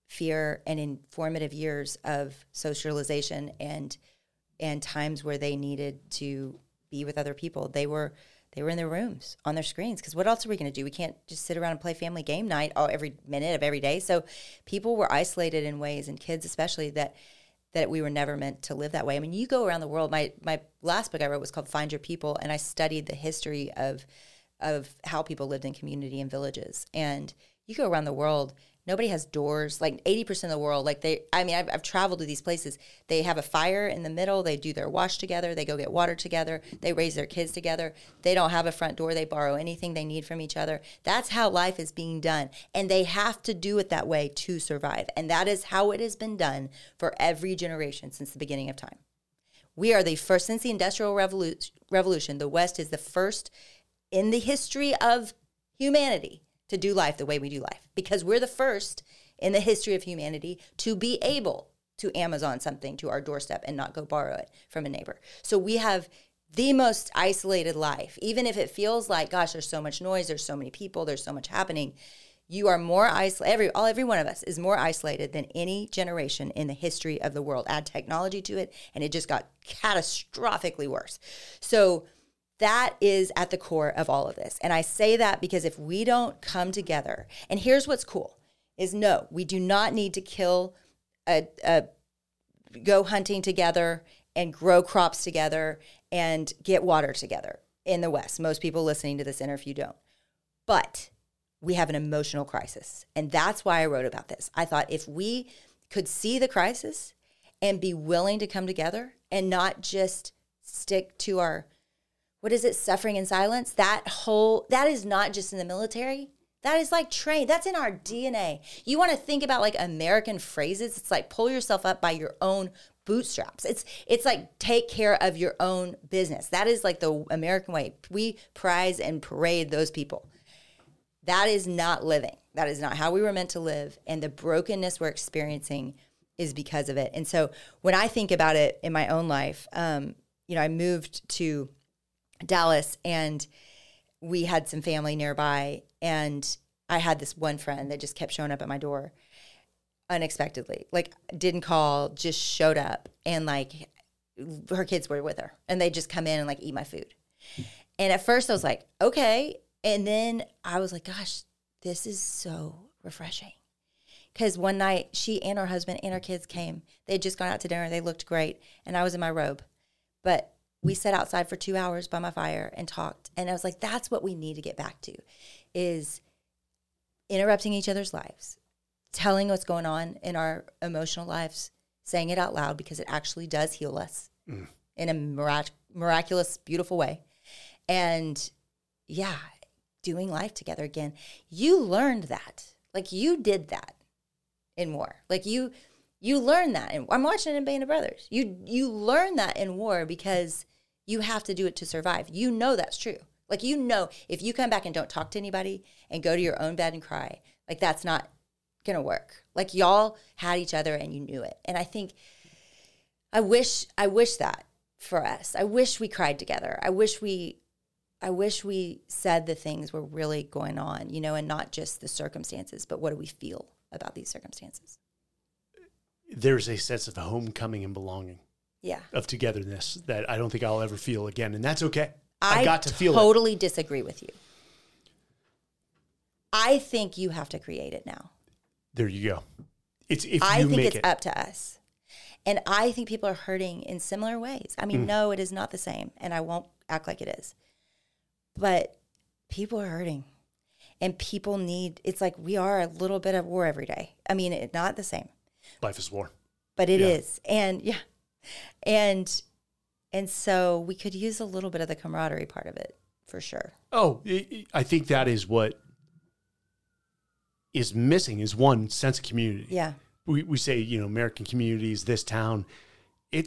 fear and in formative years of socialization and times where they needed to be with other people, they were in their rooms on their screens, because what else are we going to do? We can't just sit around and play family game night every minute of every day. So people were isolated in ways, and kids especially, that we were never meant to live that way. I mean, you go around the world. My last book I wrote was called Find Your People, and I studied the history of how people lived in community and villages. And you go around the world, nobody has doors. Like 80% of the world, I've traveled to these places. They have a fire in the middle. They do their wash together. They go get water together. They raise their kids together. They don't have a front door. They borrow anything they need from each other. That's how life is being done. And they have to do it that way to survive. And that is how it has been done for every generation since the beginning of time. We are the first, since the Industrial Revolution, the West is the first in the history of humanity to do life the way we do life, because we're the first in the history of humanity to be able to Amazon something to our doorstep and not go borrow it from a neighbor. So we have the most isolated life. Even if it feels like, gosh, there's so much noise, there's so many people, there's so much happening, you are more isolated. Every one of us is more isolated than any generation in the history of the world. Add technology to it, and it just got catastrophically worse. So that is at the core of all of this. And I say that because if we don't come together, and here's what's cool, is no, we do not need to go hunting together and grow crops together and get water together in the West. Most people listening to this interview don't. But we have an emotional crisis. And that's why I wrote about this. I thought if we could see the crisis and be willing to come together and not just stick to our, suffering in silence, that is not just in the military. That is like trained. That's in our DNA. You want to think about like American phrases. It's like pull yourself up by your own bootstraps. It's like take care of your own business. That is like the American way. We prize and parade those people. That is not living. That is not how we were meant to live. And the brokenness we're experiencing is because of it. And so when I think about it in my own life, I moved to Dallas, and we had some family nearby, and I had this one friend that just kept showing up at my door unexpectedly, like didn't call, just showed up, and like her kids were with her, and they just come in and like eat my food. And at first I was like, okay. And then I was like, gosh, this is so refreshing. Because one night she and her husband and her kids came. They'd just gone out to dinner. They looked great. And I was in my robe. But we sat outside for 2 hours by my fire and talked. And I was like, that's what we need to get back to, is interrupting each other's lives, telling what's going on in our emotional lives, saying it out loud, because it actually does heal us in a miraculous, beautiful way. And yeah, doing life together again. You learned that. Like you did that in war. Like you learned that. And I'm watching it in Band of Brothers. You learn that in war because you have to do it to survive. You know that's true. Like, you know, if you come back and don't talk to anybody and go to your own bed and cry, like that's not going to work. Like y'all had each other and you knew it. And I think, I wish that for us. I wish we cried together. I wish we said the things were really going on, and not just the circumstances, but what do we feel about these circumstances? There's a sense of homecoming and belonging. Yeah. Of togetherness that I don't think I'll ever feel again. And that's okay. I got to feel it. I totally disagree with you. I think you have to create it now. There you go. I think it's up to us. And I think people are hurting in similar ways. I mean, no, it is not the same. And I won't act like it is. But people are hurting. And people it's like we are a little bit at war every day. I mean, it's not the same. Life is war. But it is. And yeah. And so we could use a little bit of the camaraderie part of it, for sure. Oh, I think that is what is missing, is one sense of community. Yeah. We say, American communities, this town, we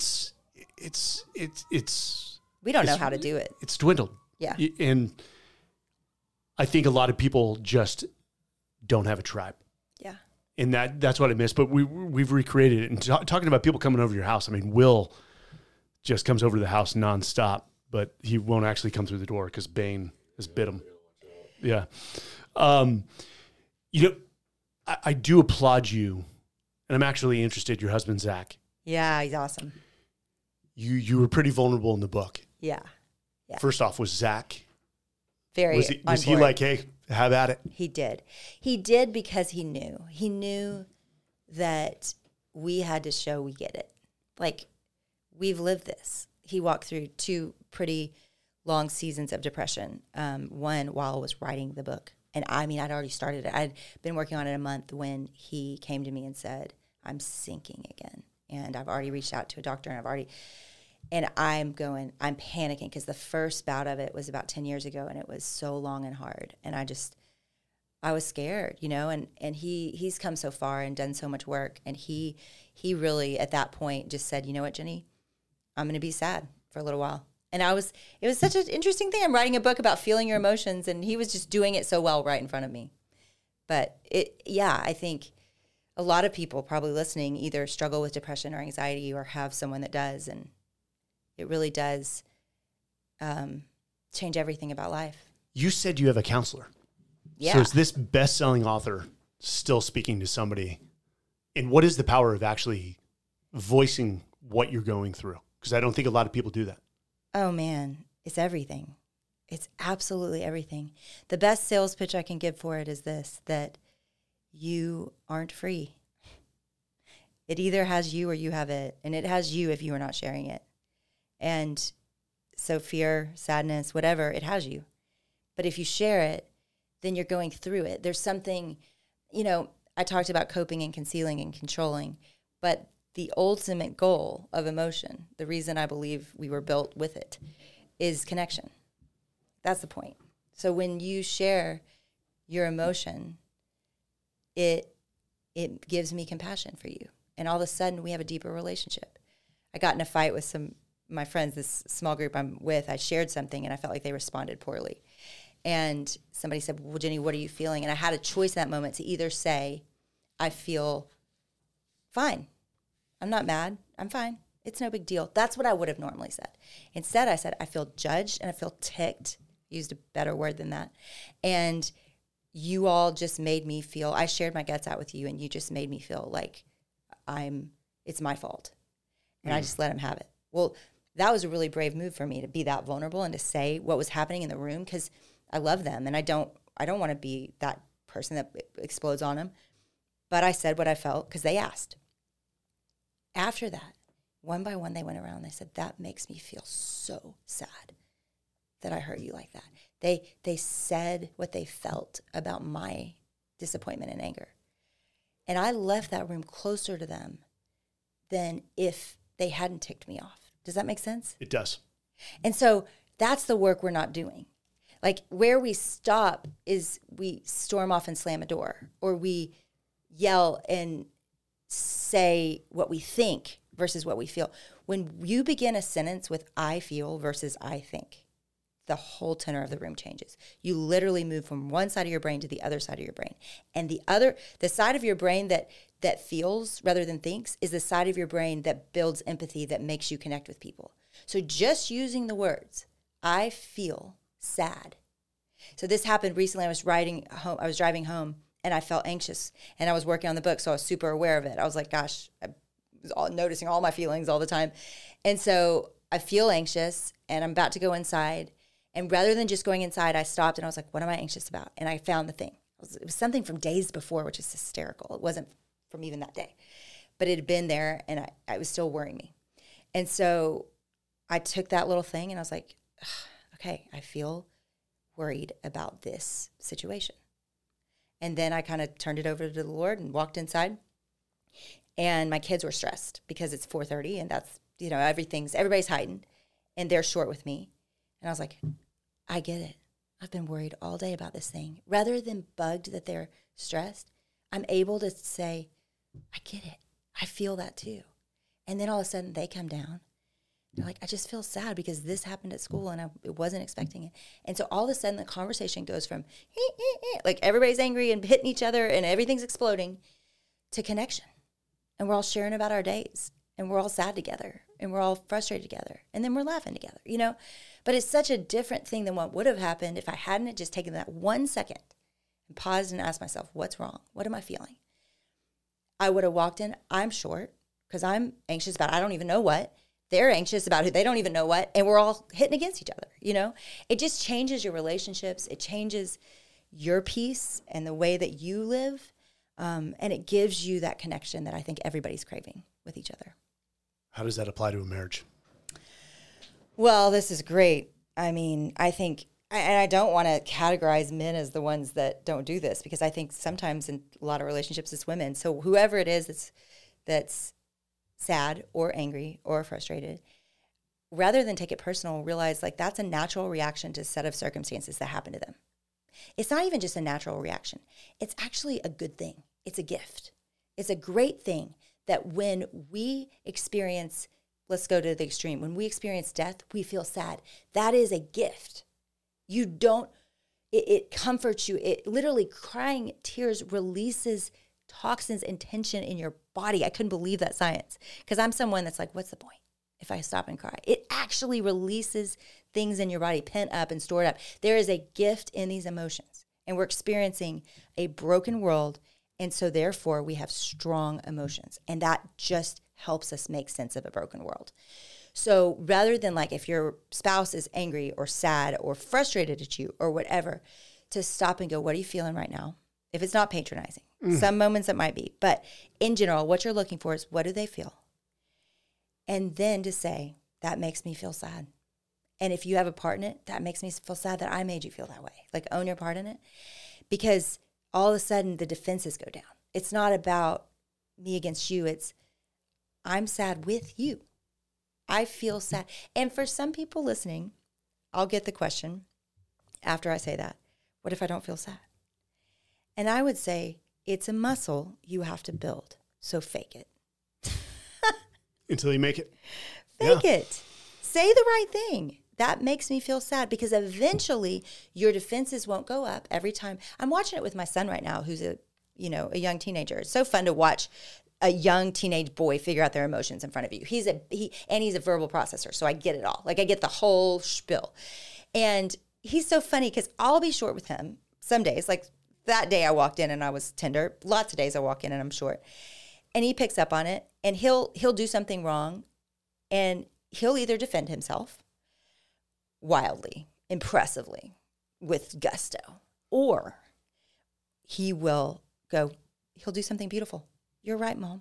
don't know how to do it. It's dwindled. Yeah. And I think a lot of people just don't have a tribe. Yeah. And that's what I miss. But we've recreated it. And talking about people coming over to your house, I mean, Will just comes over to the house nonstop, but he won't actually come through the door because Bane has bit him. Yeah. I do applaud you and I'm actually interested, your husband, Zach, Yeah, he's awesome. you were pretty vulnerable in the book. Yeah. Yeah. First off, was Zach, Very was he on board. like, hey, have at it? He did. He did because he knew. He knew that we had to show we get it. Like, we've lived this. He walked through 2 pretty long seasons of depression. One while I was writing the book. And I mean, I'd already started it. I'd been working on it a month when he came to me and said, I'm sinking again. And I've already reached out to a doctor, and I'm panicking because the first bout of it was about 10 years ago, and it was so long and hard. And I was scared, you know, and he's come so far and done so much work. And he really at that point just said, you know what, Jenny, I'm going to be sad for a little while. And it was such an interesting thing. I'm writing a book about feeling your emotions, and he was just doing it so well right in front of me. But I think a lot of people probably listening either struggle with depression or anxiety or have someone that does. And it really does change everything about life. You said you have a counselor. Yeah. So is this best-selling author still speaking to somebody? And what is the power of actually voicing what you're going through? Because I don't think a lot of people do that. Oh, man, it's everything. It's absolutely everything. The best sales pitch I can give for it is this, that you aren't free. It either has you or you have it, and it has you if you are not sharing it. And so fear, sadness, whatever, it has you. But if you share it, then you're going through it. There's something, you know, I talked about coping and concealing and controlling, but the ultimate goal of emotion, the reason I believe we were built with it, is connection. That's the point. So when you share your emotion, it gives me compassion for you. And all of a sudden, we have a deeper relationship. I got in a fight with my friends, this small group I'm with. I shared something, and I felt like they responded poorly. And somebody said, well, Jenny, what are you feeling? And I had a choice in that moment to either say, I feel fine. I'm not mad. I'm fine. It's no big deal. That's what I would have normally said. Instead, I said, I feel judged and I feel ticked. Used a better word than that. And you all just made me feel, I shared my guts out with you, and you just made me feel like it's my fault. And I just let him have it. Well, that was a really brave move for me to be that vulnerable and to say what was happening in the room, because I love them and I don't want to be that person that explodes on them. But I said what I felt because they asked. After that, one by one, they went around and they said, that makes me feel so sad that I hurt you like that. They said what they felt about my disappointment and anger. And I left that room closer to them than if they hadn't ticked me off. Does that make sense? It does. And so that's the work we're not doing. Like, where we stop is we storm off and slam a door, or we yell and say what we think versus what we feel. When you begin a sentence with I feel versus I think, the whole tenor of the room changes. You literally move from one side of your brain to the other side of your brain. And the side of your brain that feels rather than thinks is the side of your brain that builds empathy, that makes you connect with people. So just using the words, I feel sad. So this happened recently. I was driving home and I felt anxious, and I was working on the book, so I was super aware of it. I was like, gosh, I was noticing all my feelings all the time. And so I feel anxious and I'm about to go inside. And rather than just going inside, I stopped and I was like, what am I anxious about? And I found the thing. It was something from days before, which is hysterical. It wasn't from even that day, but it had been there, and it was still worrying me. And so I took that little thing and I was like, okay, I feel worried about this situation. And then I kind of turned it over to the Lord and walked inside. And my kids were stressed because it's 4:30, and that's, you know, everybody's hiding, and they're short with me. And I was like, I get it. I've been worried all day about this thing. Rather than bugged that they're stressed, I'm able to say, I get it. I feel that too. And then all of a sudden they come down. They're like, I just feel sad because this happened at school and I wasn't expecting it. And so all of a sudden the conversation goes from like everybody's angry and hitting each other and everything's exploding to connection. And we're all sharing about our days, and we're all sad together, and we're all frustrated together, and then we're laughing together, you know? But it's such a different thing than what would have happened if I hadn't just taken that 1 second and paused and asked myself, what's wrong? What am I feeling? I would have walked in, I'm short because I'm anxious about, I don't even know what. They're anxious about who they don't even know what. And we're all hitting against each other, you know? It just changes your relationships. It changes your peace and the way that you live. And it gives you that connection that I think everybody's craving with each other. How does that apply to a marriage? Well, this is great. I mean, I think, and I don't want to categorize men as the ones that don't do this, because I think sometimes in a lot of relationships it's women. So whoever it is that's sad or angry or frustrated, rather than take it personal, realize like that's a natural reaction to a set of circumstances that happen to them. It's not even just a natural reaction. It's actually a good thing. It's a gift. It's a great thing that when we experience, let's go to the extreme, when we experience death, we feel sad. That is a gift. You don't, it comforts you. It literally, crying tears releases toxins and tension in your body. I couldn't believe that science, because I'm someone that's like, what's the point if I stop and cry? It actually releases things in your body, pent up and stored up. There is a gift in these emotions, and we're experiencing a broken world. And so therefore we have strong emotions, and that just helps us make sense of a broken world. So rather than like, if your spouse is angry or sad or frustrated at you or whatever, to stop and go, what are you feeling right now? If it's not patronizing, some moments it might be, but in general, what you're looking for is, what do they feel? And then to say, that makes me feel sad. And if you have a part in it, that makes me feel sad that I made you feel that way. Like, own your part in it. Because all of a sudden the defenses go down. It's not about me against you. It's, I'm sad with you. I feel sad. And for some people listening, I'll get the question after I say that, what if I don't feel sad? And I would say, it's a muscle you have to build. So fake it. Until you make it. Fake it. Say the right thing. That makes me feel sad, because eventually your defenses won't go up every time. I'm watching it with my son right now, who's a young teenager. It's so fun to watch a young teenage boy figure out their emotions in front of you. He's a verbal processor, so I get it all. Like, I get the whole spiel. And he's so funny, because I'll be short with him some days. Like that day I walked in and I was tender. Lots of days I walk in and I'm short. And he picks up on it, and he'll do something wrong, and he'll either defend himself wildly, impressively, with gusto, or he'll do something beautiful. You're right, Mom.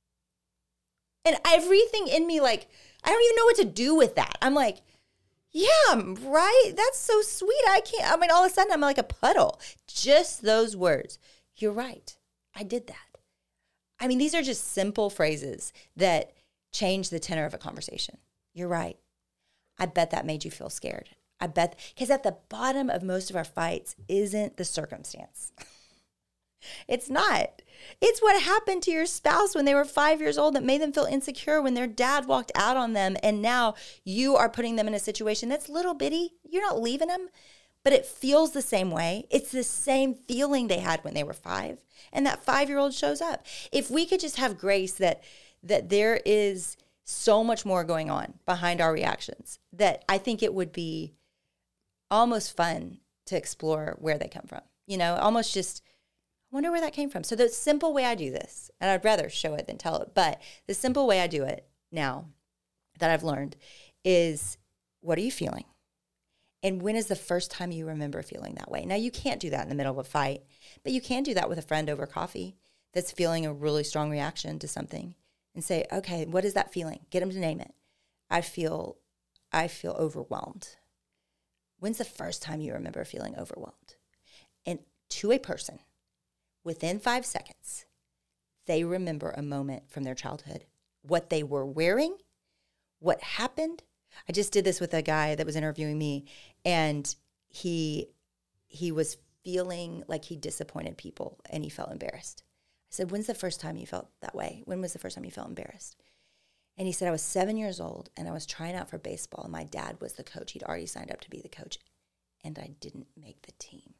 And everything in me, like, I don't even know what to do with that. I'm like, yeah, I'm right. That's so sweet. All of a sudden I'm like a puddle. Just those words. You're right. I did that. I mean, these are just simple phrases that change the tenor of a conversation. You're right. I bet that made you feel scared. I bet, because at the bottom of most of our fights isn't the circumstance. It's not. It's what happened to your spouse when they were 5 years old that made them feel insecure when their dad walked out on them. And now you are putting them in a situation that's little bitty. You're not leaving them, but it feels the same way. It's the same feeling they had when they were 5. And that 5-year-old shows up. If we could just have grace that there is so much more going on behind our reactions, that I think it would be almost fun to explore where they come from. Almost just, I wonder where that came from. So the simple way I do this, and I'd rather show it than tell it, but the simple way I do it now that I've learned is, what are you feeling? And when is the first time you remember feeling that way? Now, you can't do that in the middle of a fight, but you can do that with a friend over coffee that's feeling a really strong reaction to something, and say, okay, what is that feeling? Get them to name it. I feel overwhelmed. When's the first time you remember feeling overwhelmed? And to a person, within 5 seconds, they remember a moment from their childhood, what they were wearing, what happened. I just did this with a guy that was interviewing me, and he was feeling like he disappointed people, and he felt embarrassed. I said, when's the first time you felt that way? When was the first time you felt embarrassed? And he said, I was 7 years old, and I was trying out for baseball, and my dad was the coach. He'd already signed up to be the coach, and I didn't make the team.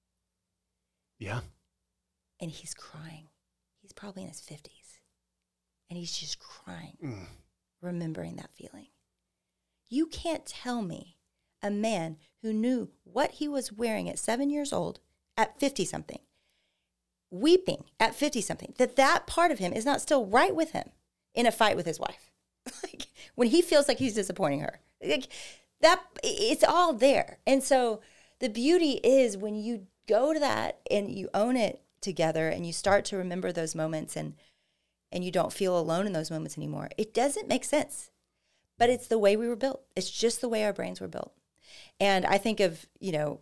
Yeah. And he's crying. He's probably in his 50s. And he's just crying, remembering that feeling. You can't tell me a man who knew what he was wearing at 7 years old, at 50-something, weeping at 50 something, that part of him is not still right with him in a fight with his wife. Like when he feels like he's disappointing her, like that, it's all there. And so the beauty is when you go to that and you own it together and you start to remember those moments and you don't feel alone in those moments anymore. It doesn't make sense, but it's the way we were built. It's just the way our brains were built. And I think of, the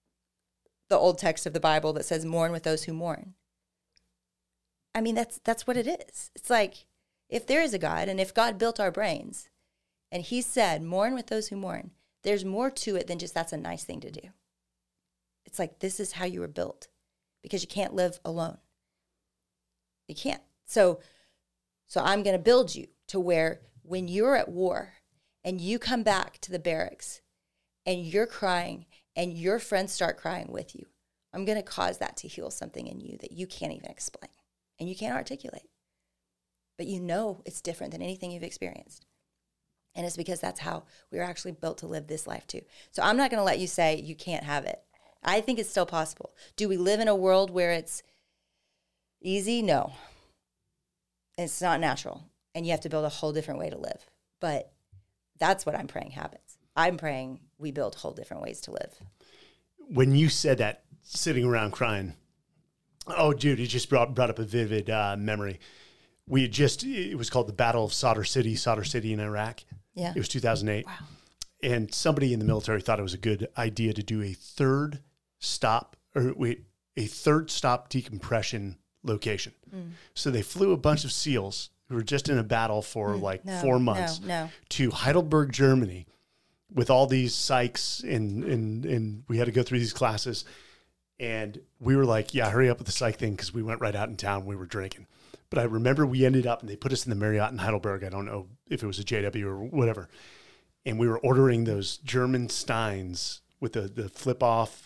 old text of the Bible that says, mourn with those who mourn. I mean, that's what it is. It's like, if there is a God and if God built our brains and he said, mourn with those who mourn, there's more to it than just that's a nice thing to do. It's like, this is how you were built because you can't live alone. You can't. So I'm going to build you to where when you're at war and you come back to the barracks and you're crying and your friends start crying with you, I'm going to cause that to heal something in you that you can't even explain and you can't articulate. But it's different than anything you've experienced. And it's because that's how we were actually built to live this life too. So I'm not going to let you say you can't have it. I think it's still possible. Do we live in a world where it's easy? No. It's not natural. And you have to build a whole different way to live. But that's what I'm praying happens. I'm praying we build whole different ways to live. When you said that, sitting around crying, oh, dude, it just brought up a vivid memory. It was called the Battle of Sadr City in Iraq. Yeah. It was 2008. Wow. And somebody in the military thought it was a good idea to do a third stop decompression location. So they flew a bunch of SEALs who were just in a battle for 4 months to Heidelberg, Germany, with all these psychs and we had to go through these classes. And we were like, yeah, hurry up with the psych thing because we went right out in town. We were drinking. But I remember we ended up, and they put us in the Marriott in Heidelberg. I don't know if it was a JW or whatever. And we were ordering those German Steins with the flip-off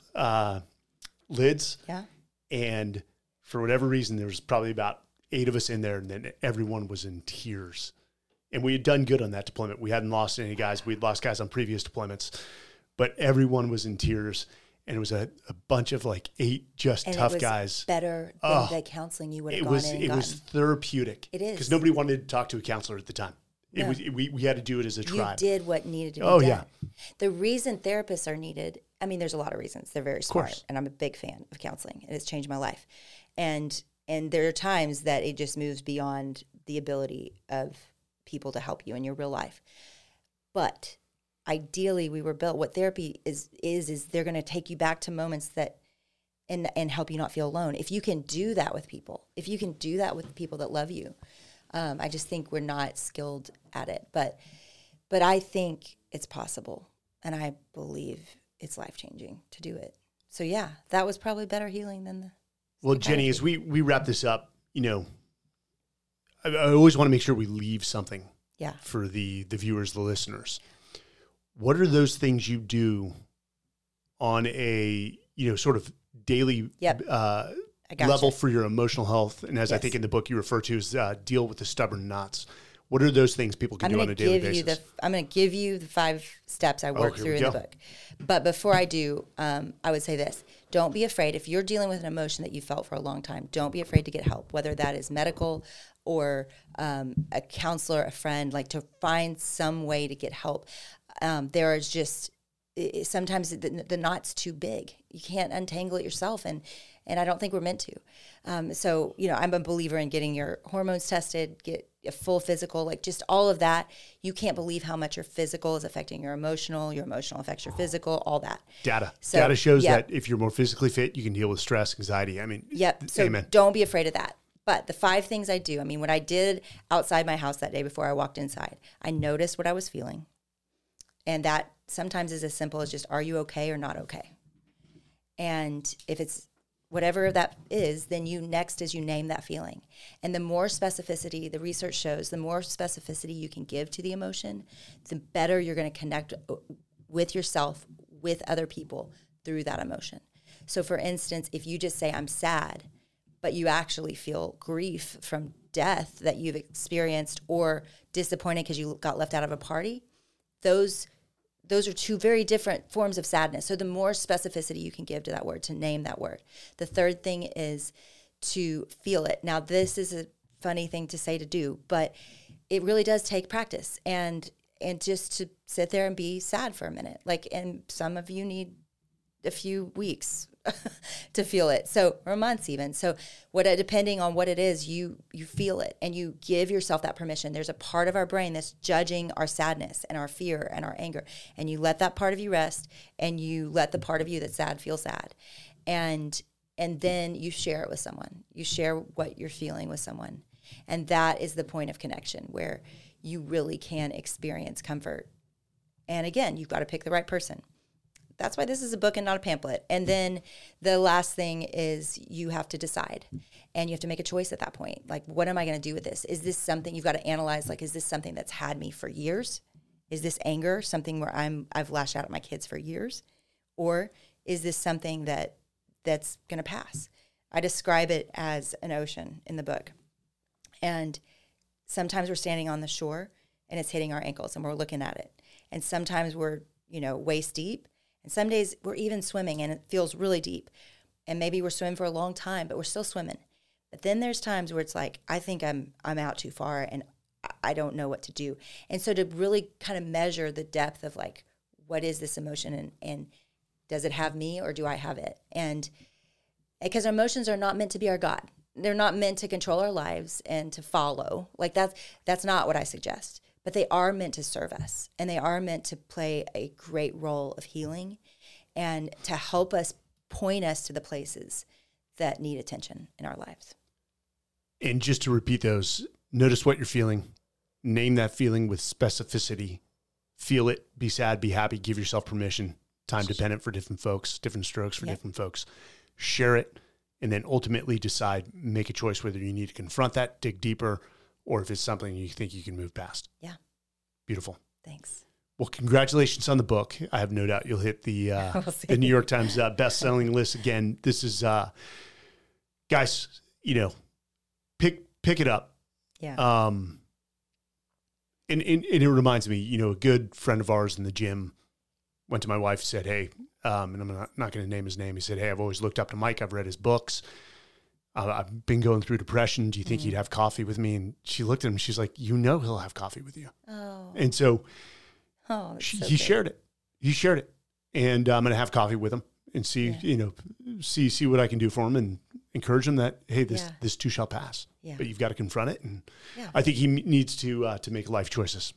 lids. Yeah. And for whatever reason, there was probably about 8 of us in there, and then everyone was in tears. And we had done good on that deployment. We hadn't lost any guys. We'd lost guys on previous deployments. But everyone was in tears. And it was a bunch of 8 just and tough guys. Better than the counseling you would have gone in and gotten. It was therapeutic. It is. Because nobody wanted to talk to a counselor at the time. No. We had to do it as a tribe. You did what needed to be done. Oh, yeah. The reason therapists are needed, I mean, there's a lot of reasons. They're very smart. Course. And I'm a big fan of counseling. And it's changed my life. And there are times that it just moves beyond the ability of people to help you in your real life. But ideally, we were built. What therapy is they're going to take you back to moments that and help you not feel alone. If you can do that with people, that love you, I just think we're not skilled at it. But I think it's possible, and I believe it's life-changing to do it. So yeah, that was probably better healing than the. Well, Jenny, as we wrap this up, I always want to make sure we leave something. Yeah. For the viewers, the listeners. What are those things you do on a, sort of daily level for your emotional health? And as I think in the book you refer to as deal with the stubborn knots. What are those things people can do on a daily basis? I'm going to give you the 5 steps I work through in the book. But before I do, I would say this. Don't be afraid. If you're dealing with an emotion that you felt for a long time, don't be afraid to get help, whether that is medical or a counselor, a friend, to find some way to get help. There is just sometimes the knot's too big. You can't untangle it yourself, and I don't think we're meant to. So I'm a believer in getting your hormones tested, get a full physical, just all of that. You can't believe how much your physical is affecting your emotional affects your physical, all that. Data shows that if you're more physically fit, you can deal with stress, anxiety. I mean, so amen. Don't be afraid of that. But the 5 things I do, what I did outside my house that day before I walked inside, I noticed what I was feeling. And that sometimes is as simple as just, are you okay or not okay? And if it's whatever that is, then you name that feeling. And the more specificity, the research shows, the more specificity you can give to the emotion, the better you're going to connect with yourself, with other people through that emotion. So for instance, if you just say, I'm sad, but you actually feel grief from death that you've experienced or disappointed because you got left out of a party, those are 2 very different forms of sadness. So the more specificity you can give to that word, to name that word. The third thing is to feel it. Now, this is a funny thing to say to do, but it really does take practice and just to sit there and be sad for a minute. Like, and some of you need a few weeks to feel it. So, or months even. So depending on what it is, you feel it and you give yourself that permission. There's a part of our brain that's judging our sadness and our fear and our anger. And you let that part of you rest and you let the part of you that's sad feel sad. And then you share it with someone. You share what you're feeling with someone. And that is the point of connection where you really can experience comfort. And again, you've got to pick the right person. That's why this is a book and not a pamphlet. And then the last thing is you have to decide. And you have to make a choice at that point. Like, what am I going to do with this? Is this something you've got to analyze? Like, is this something that's had me for years? Is this anger something where I've lashed out at my kids for years? Or is this something that's going to pass? I describe it as an ocean in the book. And sometimes we're standing on the shore and it's hitting our ankles and we're looking at it. And sometimes we're, waist deep. And some days we're even swimming and it feels really deep. And maybe we're swimming for a long time, but we're still swimming. But then there's times where it's like, I think I'm out too far and I don't know what to do. And so to really kind of measure the depth of like, what is this emotion and does it have me or do I have it? And because our emotions are not meant to be our God. They're not meant to control our lives and to follow. Like that's not what I suggest. But they are meant to serve us, and they are meant to play a great role of healing and to help us point us to the places that need attention in our lives. And just to repeat those, notice what you're feeling, name that feeling with specificity, feel it, be sad, be happy, give yourself permission, time dependent for different folks, different strokes for different folks, share it, and then ultimately decide, make a choice whether you need to confront that, dig deeper, or if it's something you think you can move past. Yeah. Beautiful. Thanks. Well, congratulations on the book. I have no doubt you'll hit the the New York Times best-selling list again. This is, guys, pick it up. Yeah. And it reminds me, a good friend of ours in the gym went to my wife and said, hey, and I'm not going to name his name. He said, hey, I've always looked up to Mike. I've read his books. I've been going through depression. Do you think he'd have coffee with me? And she looked at him. She's like, he'll have coffee with you. Oh. And so, he shared it. He shared it. And I'm going to have coffee with him and see, see what I can do for him and encourage him that, hey, this too shall pass. Yeah. But you've got to confront it. And I think he needs to make life choices.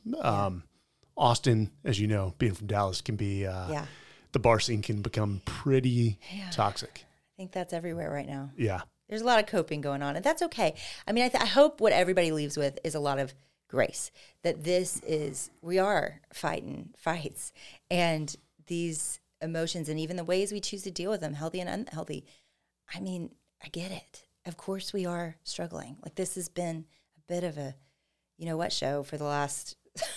Austin, as you know, being from Dallas, can be, the bar scene can become pretty toxic. I think that's everywhere right now. Yeah. There's a lot of coping going on, and that's okay. I mean, I hope what everybody leaves with is a lot of grace, that we are fighting fights, and these emotions and even the ways we choose to deal with them, healthy and unhealthy. I mean, I get it. Of course we are struggling. Like, this has been a bit of a, show for the last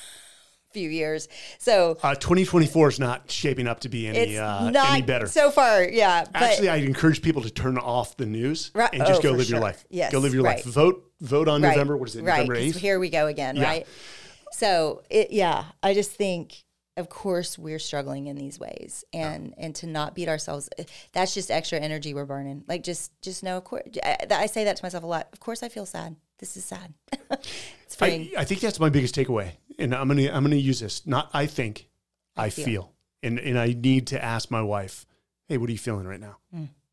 few years. So 2024 is not shaping up to be any better so far. Yeah. Actually, I encourage people to turn off the news and just go live your life. Yes, go live your life. Vote on November. What is it? November 8th. Here we go again. Yeah. Right. So I just think, of course, we're struggling in these ways, and to not beat ourselves, that's just extra energy we're burning. Like, just know, of course, I say that to myself a lot. Of course, I feel sad. This is sad. It's freeing. I think that's my biggest takeaway, and I'm gonna use this. Not I think, I feel, and I need to ask my wife, hey, what are you feeling right now?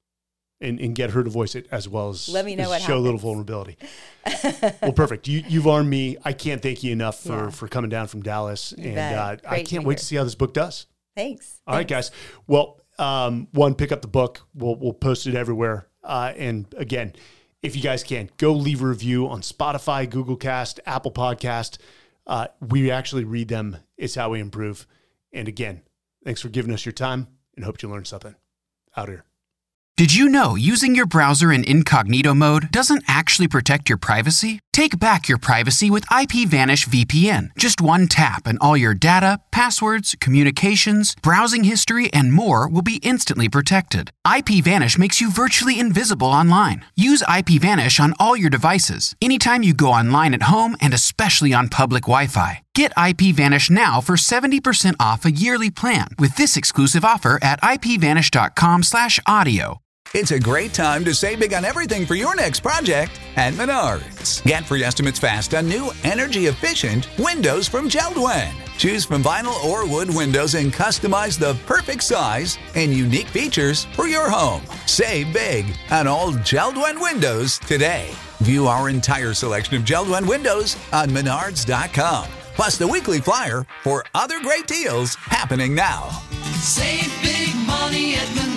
And get her to voice it as well as let me know what show happens. A little vulnerability. Well, perfect. You've armed me. I can't thank you enough for coming down from Dallas, and I can't wait to see how this book does. Thanks. All right, guys. Well, one, pick up the book. We'll post it everywhere. And again, if you guys can, go leave a review on Spotify, Google Cast, Apple Podcast. We actually read them. It's how we improve. And again, thanks for giving us your time, and hope you learned something. Out here. Did you know using your browser in incognito mode doesn't actually protect your privacy? Take back your privacy with IPVanish VPN. Just one tap and all your data, passwords, communications, browsing history, and more will be instantly protected. IPVanish makes you virtually invisible online. Use IPVanish on all your devices, anytime you go online at home, and especially on public Wi-Fi. Get IPVanish now for 70% off a yearly plan with this exclusive offer at IPVanish.com/audio. It's a great time to save big on everything for your next project at Menards. Get free estimates fast on new energy-efficient windows from JELD-WEN. Choose from vinyl or wood windows and customize the perfect size and unique features for your home. Save big on all JELD-WEN windows today. View our entire selection of JELD-WEN windows on Menards.com. Plus the weekly flyer for other great deals happening now. Save big money at Menards.